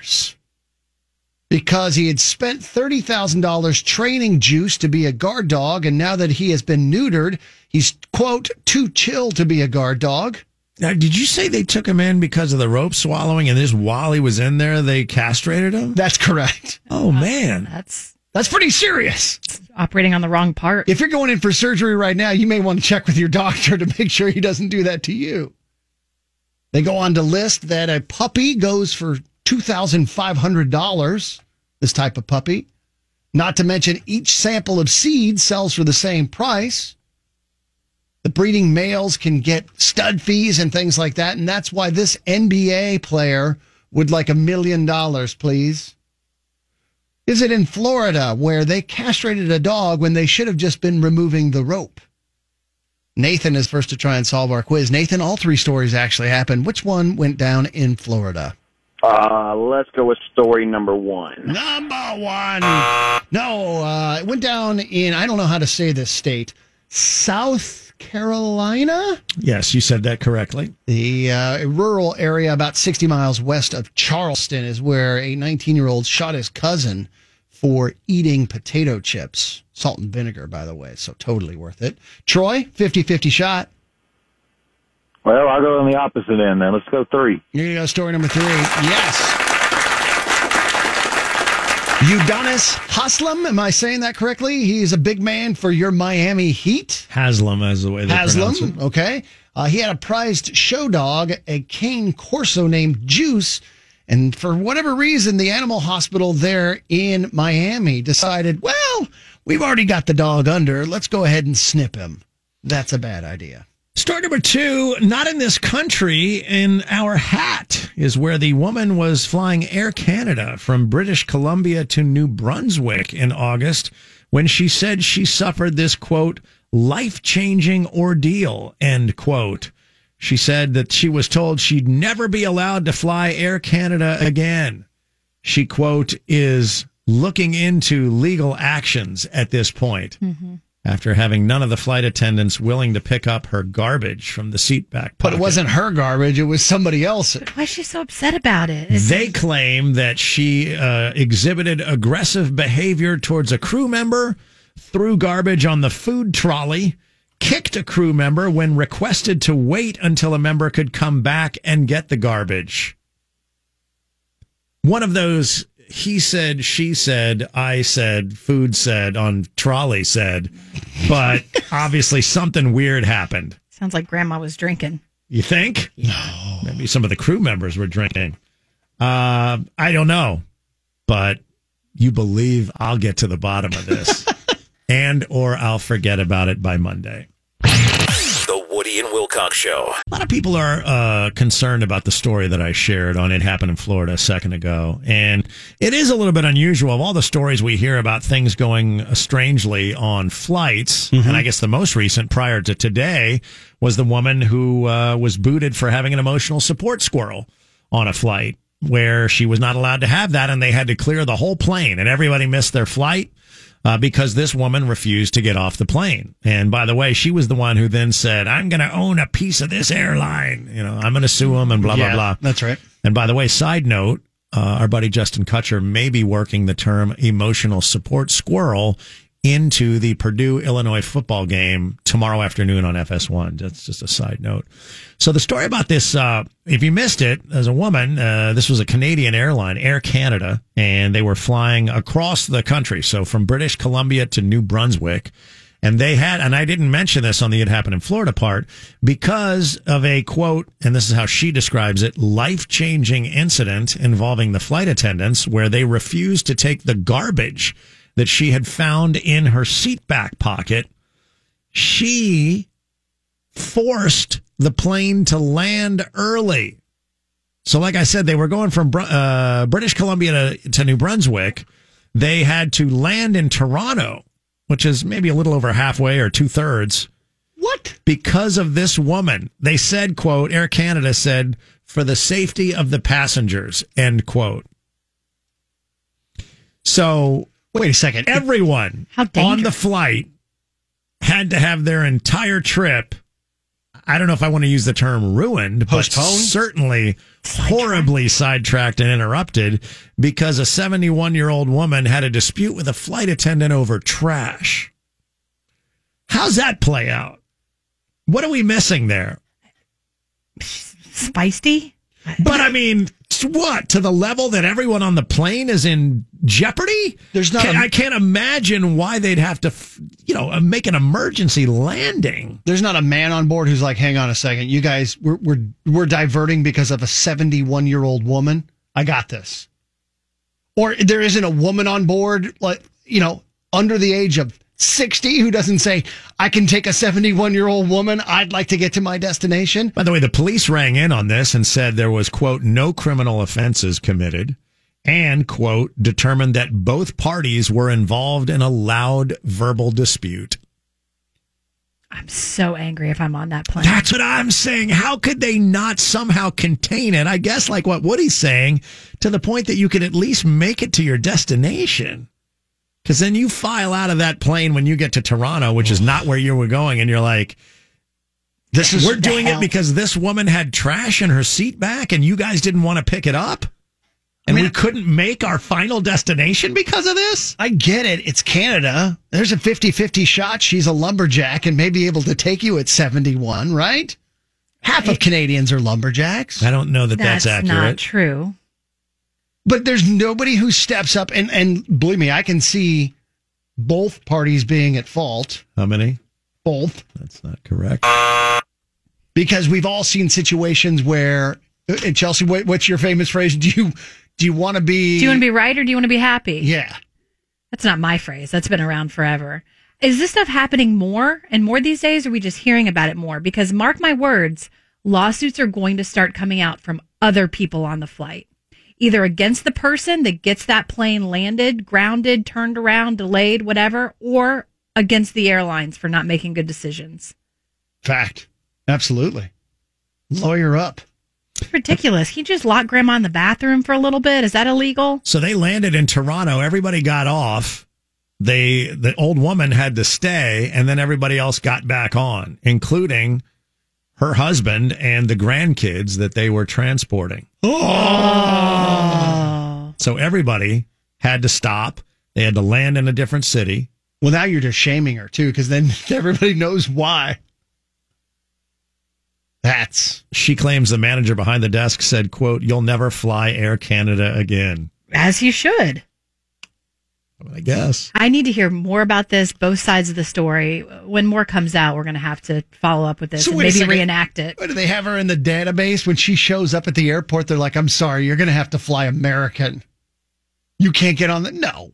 because he had spent $30,000 training Juice to be a guard dog, and now that he has been neutered, he's, quote, too chill to be a guard dog. Now, did you say they took him in because of the rope swallowing, and just while he was in there, they castrated him? That's correct. Oh, man. That's pretty serious. Operating on the wrong part. If you're going in for surgery right now, you may want to check with your doctor to make sure he doesn't do that to you. They go on to list that a puppy goes for $2,500, this type of puppy. Not to mention each sample of seed sells for the same price. The breeding males can get stud fees and things like that, and that's why this NBA player would like $1 million, please. Is it in Florida where they castrated a dog when they should have just been removing the rope? Nathan is first to try and solve our quiz. Nathan, all 3 stories actually happened. Which one went down in Florida? Let's go with story number 1. Number 1. No, it went down in, I don't know how to say this state, South Carolina? Yes, you said that correctly. The rural area about 60 miles west of Charleston is where a 19-year-old shot his cousin for eating potato chips. Salt and vinegar, by the way, so totally worth it. Troy, 50-50 shot. Well, I'll go on the opposite end then. Let's go 3. Here you go, story number 3. Yes. Udonis Haslem, am I saying that correctly? He's a big man for your Miami Heat. Haslam is the way they pronounce it. Okay. He had a prized show dog, a Cane Corso named Juice, and for whatever reason, the animal hospital there in Miami decided, well, we've already got the dog under. Let's go ahead and snip him. That's a bad idea. Story number 2, not in this country, in our hat, is where the woman was flying Air Canada from British Columbia to New Brunswick in August when she said she suffered this, quote, life-changing ordeal, end quote. She said that she was told she'd never be allowed to fly Air Canada again. She, quote, is looking into legal actions at this point. Mm-hmm. After having none of the flight attendants willing to pick up her garbage from the seat back pocket. But it wasn't her garbage, it was somebody else's. Why is she so upset about it? They claim that she exhibited aggressive behavior towards a crew member, threw garbage on the food trolley, kicked a crew member when requested to wait until a member could come back and get the garbage. One of those he said, she said, I said, food said, on trolley said, but obviously something weird happened. Sounds like grandma was drinking. You think? No. Maybe some of the crew members were drinking. I don't know, but you believe I'll get to the bottom of this. and or I'll forget about it by Monday. The Woody and Wilcox Show. A lot of people are concerned about the story that I shared on It Happened in Florida a second ago. And it is a little bit unusual. Of all the stories we hear about things going strangely on flights, and I guess the most recent prior to today was the woman who was booted for having an emotional support squirrel on a flight where she was not allowed to have that, and they had to clear the whole plane, and everybody missed their flight. Because this woman refused to get off the plane. And by the way, she was the one who then said, I'm going to own a piece of this airline. I'm going to sue them and blah, blah, blah. That's right. And by the way, side note, our buddy Justin Kutcher may be working the term emotional support squirrel into the Purdue-Illinois football game tomorrow afternoon on FS1. That's just a side note. So the story about this, if you missed it, as a woman, this was a Canadian airline, Air Canada, and they were flying across the country, so from British Columbia to New Brunswick. And they had, and I didn't mention this on the It Happened in Florida part, because of a quote, and this is how she describes it, life-changing incident involving the flight attendants where they refused to take the garbage that she had found in her seat back pocket. She forced the plane to land early. So like I said, they were going from British Columbia to New Brunswick. They had to land in Toronto, which is maybe a little over halfway or 2/3. What? Because of this woman. They said, quote, Air Canada said, for the safety of the passengers, end quote. So... Wait a second. Everyone on the flight had to have their entire trip, I don't know if I want to use the term ruined, postponed? But certainly horribly sidetracked and interrupted because a 71-year-old woman had a dispute with a flight attendant over trash. How's that play out? What are we missing there? Spicy? But I mean, what? To the level that everyone on the plane is in jeopardy? I can't imagine why they'd have to, make an emergency landing. There's not a man on board who's like, hang on a second, you guys, we're diverting because of a 71-year-old woman. I got this. Or there isn't a woman on board, under the age of 60 who doesn't say, I can take a 71-year-old woman. I'd like to get to my destination. By the way, the police rang in on this and said there was, quote, no criminal offenses committed and, quote, determined that both parties were involved in a loud verbal dispute. I'm so angry if I'm on that plane. That's what I'm saying. How could they not somehow contain it? I guess like what Woody's saying, to the point that you could at least make it to your destination. Because then you file out of that plane when you get to Toronto, which is not where you were going, and you're like, we're doing it because this woman had trash in her seat back and you guys didn't want to pick it up? And we couldn't make our final destination because of this? I get it. It's Canada. There's a 50-50 shot she's a lumberjack and may be able to take you at 71, right? Half of Canadians are lumberjacks. I don't know that's accurate. That's not true. But there's nobody who steps up, and believe me, I can see both parties being at fault. How many? Both. That's not correct. Because we've all seen situations where, Chelsea, what's your famous phrase? Do you want to be... Do you want to be right or do you want to be happy? Yeah. That's not my phrase. That's been around forever. Is this stuff happening more and more these days, or are we just hearing about it more? Because mark my words, lawsuits are going to start coming out from other people on the flight. Either against the person that gets that plane landed, grounded, turned around, delayed, whatever, or against the airlines for not making good decisions. Fact. Absolutely. Lawyer up. It's ridiculous. He just locked grandma in the bathroom for a little bit. Is that illegal? So they landed in Toronto. Everybody got off. The old woman had to stay, and then everybody else got back on, including her husband and the grandkids that they were transporting. Oh. So everybody had to stop. They had to land in a different city. Well, now you're just shaming her, too, because then everybody knows why. She claims the manager behind the desk said, quote, you'll never fly Air Canada again. As you should. I guess. I need to hear more about this, both sides of the story. When more comes out, we're going to have to follow up with this and maybe reenact it. Do they have her in the database? When she shows up at the airport, they're like, I'm sorry, you're going to have to fly American. You can't get on the... No.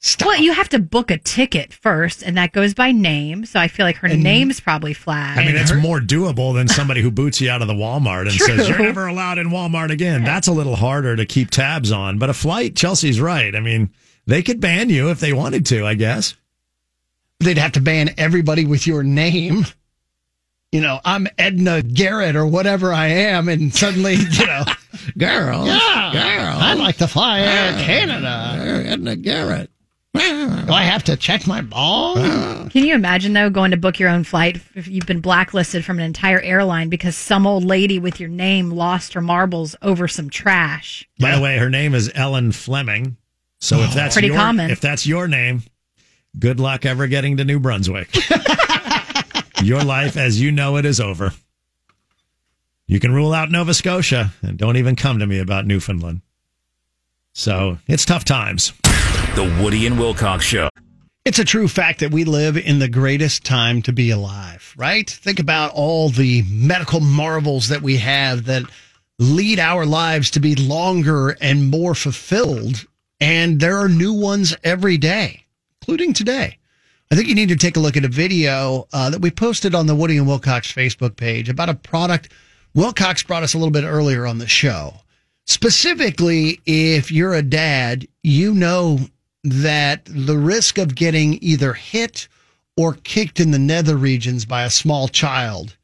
Well, you have to book a ticket first, and that goes by name. So I feel like her name's probably flagged. I mean, it's more doable than somebody who boots you out of the Walmart and says, you're never allowed in Walmart again. That's a little harder to keep tabs on. But a flight, Chelsea's right. I mean, they could ban you if they wanted to, I guess. They'd have to ban everybody with your name. You know, I'm Edna Garrett or whatever I am, and suddenly, girl, I'd like to fly Air Canada. Edna Garrett. Do I have to check my ball? Can you imagine, though, going to book your own flight if you've been blacklisted from an entire airline because some old lady with your name lost her marbles over some trash? By the way, her name is Ellen Fleming. So if that's pretty common. If that's your name, good luck ever getting to New Brunswick. Your life as you know it is over. You can rule out Nova Scotia and don't even come to me about Newfoundland. So it's tough times. The Woody and Wilcox Show. It's a true fact that we live in the greatest time to be alive, right? Think about all the medical marvels that we have that lead our lives to be longer and more fulfilled. And there are new ones every day, including today. I think you need to take a look at a video that we posted on the Woody and Wilcox Facebook page about a product Wilcox brought us a little bit earlier on the show. Specifically, if you're a dad, you know that the risk of getting either hit or kicked in the nether regions by a small child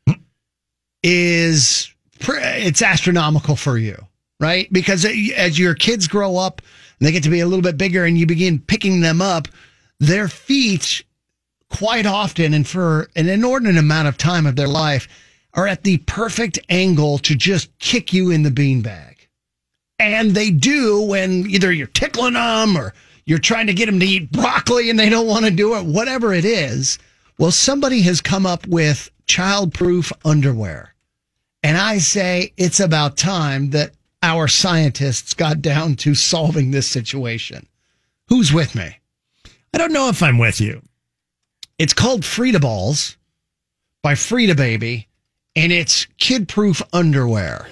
it's astronomical for you, right? Because as your kids grow up and they get to be a little bit bigger and you begin picking them up, their feet quite often and for an inordinate amount of time of their life are at the perfect angle to just kick you in the beanbag. And they do when either you're tickling them or you're trying to get them to eat broccoli and they don't want to do it, whatever it is. Well, somebody has come up with child-proof underwear. And I say it's about time that our scientists got down to solving this situation. Who's with me? I don't know if I'm with you. It's called Frida Balls by Frida Baby, and it's kid-proof underwear.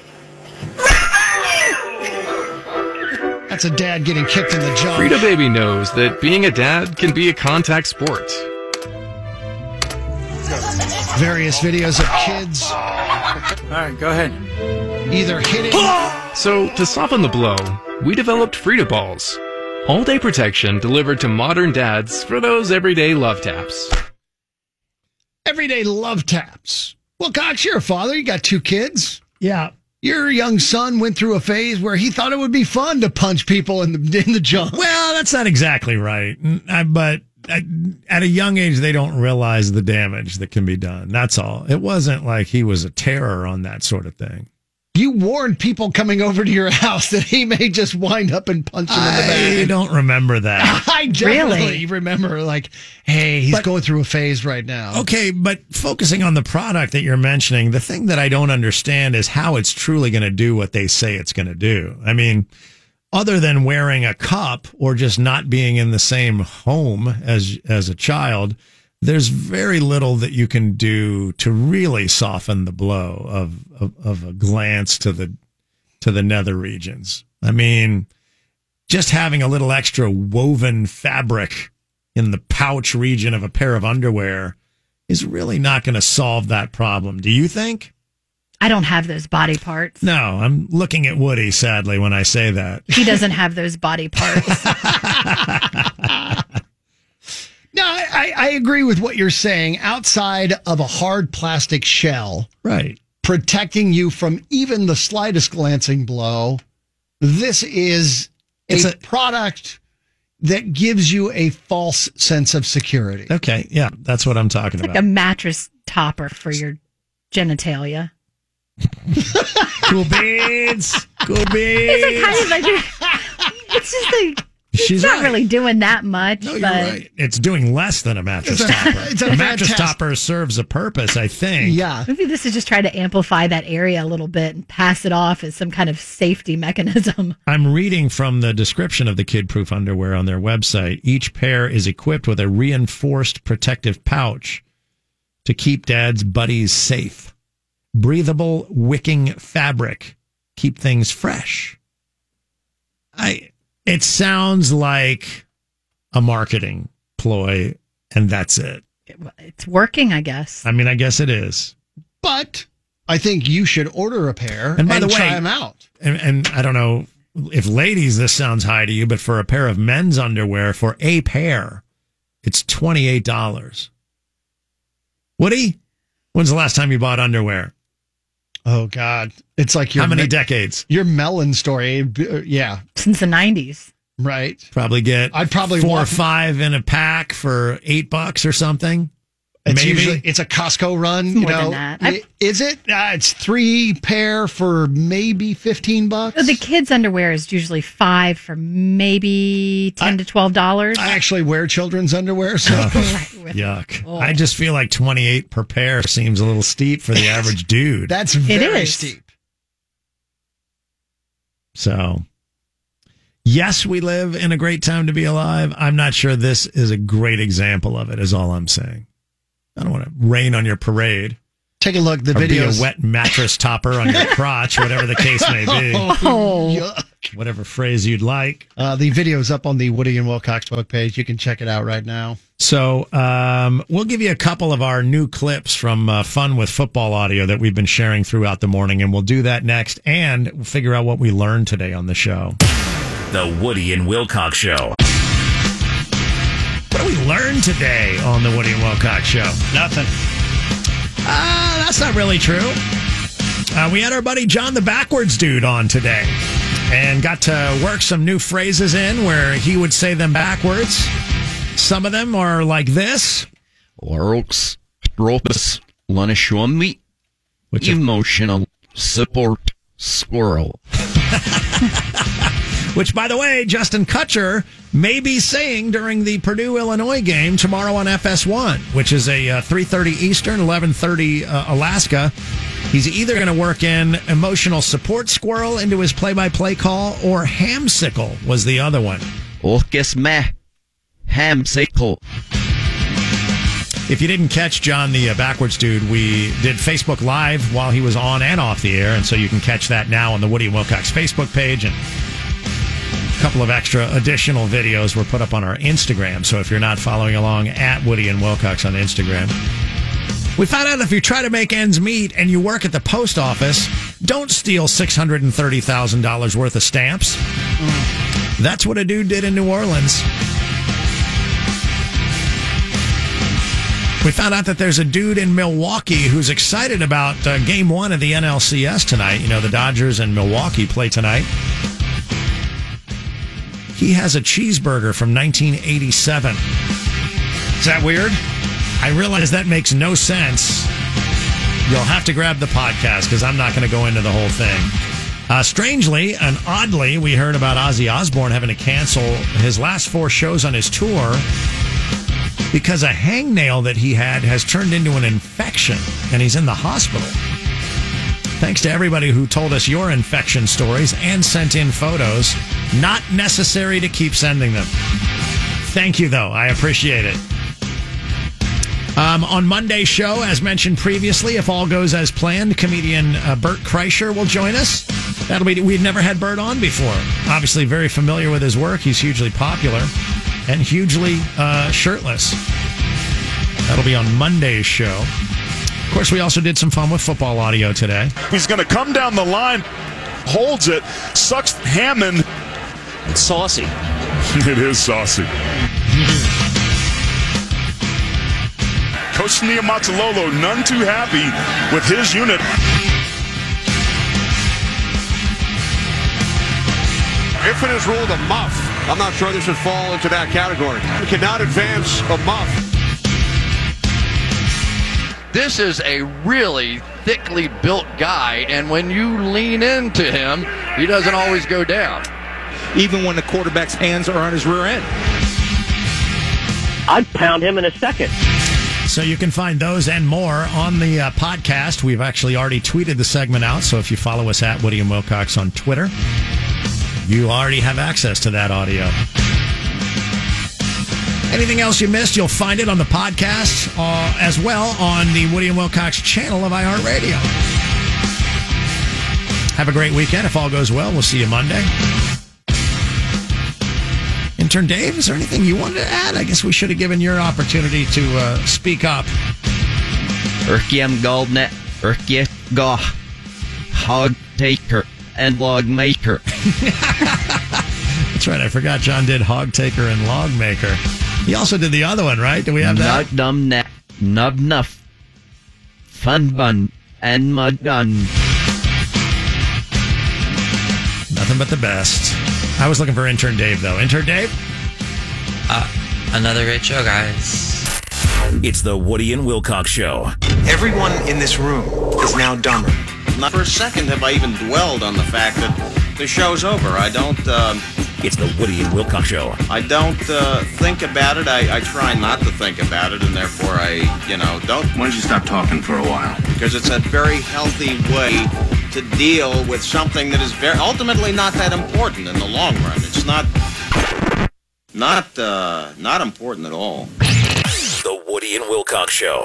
That's a dad getting kicked in the jaw. Frida Baby knows that being a dad can be a contact sport. Various videos of kids. All right, go ahead. Either hitting. So, to soften the blow, we developed Frida Balls. All-day protection delivered to modern dads for those everyday love taps. Everyday love taps. Well, Cox, you're a father. You got 2 kids. Yeah. Your young son went through a phase where he thought it would be fun to punch people in the jaw. Well, that's not exactly right. But at a young age, they don't realize the damage that can be done. That's all. It wasn't like he was a terror on that sort of thing. You warned people coming over to your house that he may just wind up and punch him in the back. I don't remember that. I definitely remember, like, hey, he's going through a phase right now. Okay, but focusing on the product that you're mentioning, the thing that I don't understand is how it's truly going to do what they say it's going to do. I mean, other than wearing a cup or just not being in the same home as a child, there's very little that you can do to really soften the blow of a glance to the nether regions. I mean, just having a little extra woven fabric in the pouch region of a pair of underwear is really not going to solve that problem. Do you think? I don't have those body parts. No, I'm looking at Woody, sadly, when I say that. He doesn't have those body parts. No, I agree with what you're saying. Outside of a hard plastic shell, right, protecting you from even the slightest glancing blow, this is a product that gives you a false sense of security. Okay, yeah, that's what I'm talking about. Like a mattress topper for your genitalia. Cool beans. Cool beans. It's kind of like it's just like she's not really doing that much. No, but you're right. It's doing less than a mattress topper. A mattress topper serves a purpose, I think. Yeah. Maybe this is just trying to amplify that area a little bit and pass it off as some kind of safety mechanism. I'm reading from the description of the kid-proof underwear on their website. Each pair is equipped with a reinforced protective pouch to keep dad's buddies safe. Breathable wicking fabric. Keep things fresh. It sounds like a marketing ploy, and that's it. It's working, I guess. I mean, I guess it is. But I think you should order a pair And by the way, try them out. And I don't know if ladies, this sounds high to you, but for a pair of men's underwear, for a pair, it's $28. Woody, when's the last time you bought underwear? Oh, God. It's like your... How many decades? Your melon story. Yeah. Since the 90s. Right. Probably get I'd probably 4 or 5 in a pack for $8 or something. It's Maybe. usually it's a Costco run. It's more than that. Is it? It's 3 pair for maybe $15. The kids' underwear is usually $5 for maybe $10 to $12. I actually wear children's underwear, so Yuck. Oh. I just feel like 28 per pair seems a little steep for the average dude. That's very steep. So, yes, we live in a great time to be alive. I'm not sure this is a great example of it, is all I'm saying. I don't want to rain on your parade. Take a look. The or videos. be a wet mattress topper on your crotch, whatever the case may be. Oh, yuck. Whatever phrase you'd like. The video's up on the Woody and Wilcox book page. You can check it out right now. So we'll give you a couple of our new clips from Fun with Football audio that we've been sharing throughout the morning, and we'll do that next, and we'll figure out what we learned today on the show. The Woody and Wilcox Show. What do we learn today on the Woody and Wilcox Show? Nothing. That's not really true. We had our buddy John the Backwards Dude on today and got to work some new phrases in where he would say them backwards. Some of them are like this. Orks, Tropus, Lunishwami, emotional support squirrel. Which, by the way, Justin Kutcher may be saying during the Purdue-Illinois game tomorrow on FS1, which is a 3:30 Eastern, 11:30 Alaska. He's either going to work in emotional support squirrel into his play-by-play call, or hamsicle was the other one. Orkes meh, hamsicle. If you didn't catch John the Backwards Dude, we did Facebook Live while he was on and off the air, and so you can catch that now on the Woody and Wilcox Facebook page, and a couple of extra additional videos were put up on our Instagram. So if you're not following along at Woody and Wilcox on Instagram, we found out if you try to make ends meet and you work at the post office, don't steal $630,000 worth of stamps. That's what a dude did in New Orleans. We found out that there's a dude in Milwaukee who's excited about Game 1 of the NLCS tonight. You know, the Dodgers and Milwaukee play tonight. He has a cheeseburger from 1987. Is that weird? I realize that makes no sense. You'll have to grab the podcast because I'm not going to go into the whole thing. Strangely and oddly, we heard about Ozzy Osbourne having to cancel his last 4 shows on his tour because a hangnail that he had has turned into an infection, and he's in the hospital. Thanks to everybody who told us your infection stories and sent in photos. Not necessary to keep sending them. Thank you, though. I appreciate it. On Monday's show, as mentioned previously, if all goes as planned, comedian Bert Kreischer will join us. We've never had Bert on before. Obviously very familiar with his work. He's hugely popular and hugely shirtless. That'll be on Monday's show. Of course, we also did some Fun with Football audio today. He's going to come down the line, holds it, sucks Hammond. It's saucy. It is saucy. Coach Niumatalolo, none too happy with his unit. If it is ruled a muff, I'm not sure this should fall into that category. You cannot advance a muff. This is a really thickly built guy, and when you lean into him, he doesn't always go down. Even when the quarterback's hands are on his rear end. I'd pound him in a second. So you can find those and more on the podcast. We've actually already tweeted the segment out, so if you follow us at Woody and Wilcox on Twitter, you already have access to that audio. Anything else you missed, you'll find it on the podcast as well on the Woody and Wilcox channel of iHeartRadio. Have a great weekend. If all goes well, we'll see you Monday. Intern Dave, is there anything you wanted to add? I guess we should have given your opportunity to speak up. Urkiam Goldnet, Urkia Goh, Hog Taker, and Log Maker. That's right, I forgot John did Hog Taker and Log Maker. He also did the other one, right? Do we have that? Nug Dum Net, Nub Nuff, Fun Bun, and Mud Gun. Nothing but the best. I was looking for Intern Dave, though. Intern Dave? Another great show, guys. It's the Woody and Wilcox Show. Everyone in this room is now dumber. Not for a second have I even dwelled on the fact that the show's over. I don't, It's the Woody and Wilcox Show. I don't, think about it. I try not to think about it, and therefore I, don't. Why don't you stop talking for a while? Because it's a very healthy way to deal with something that is ultimately not that important in the long run. It's not important at all. The Woody and Wilcox Show.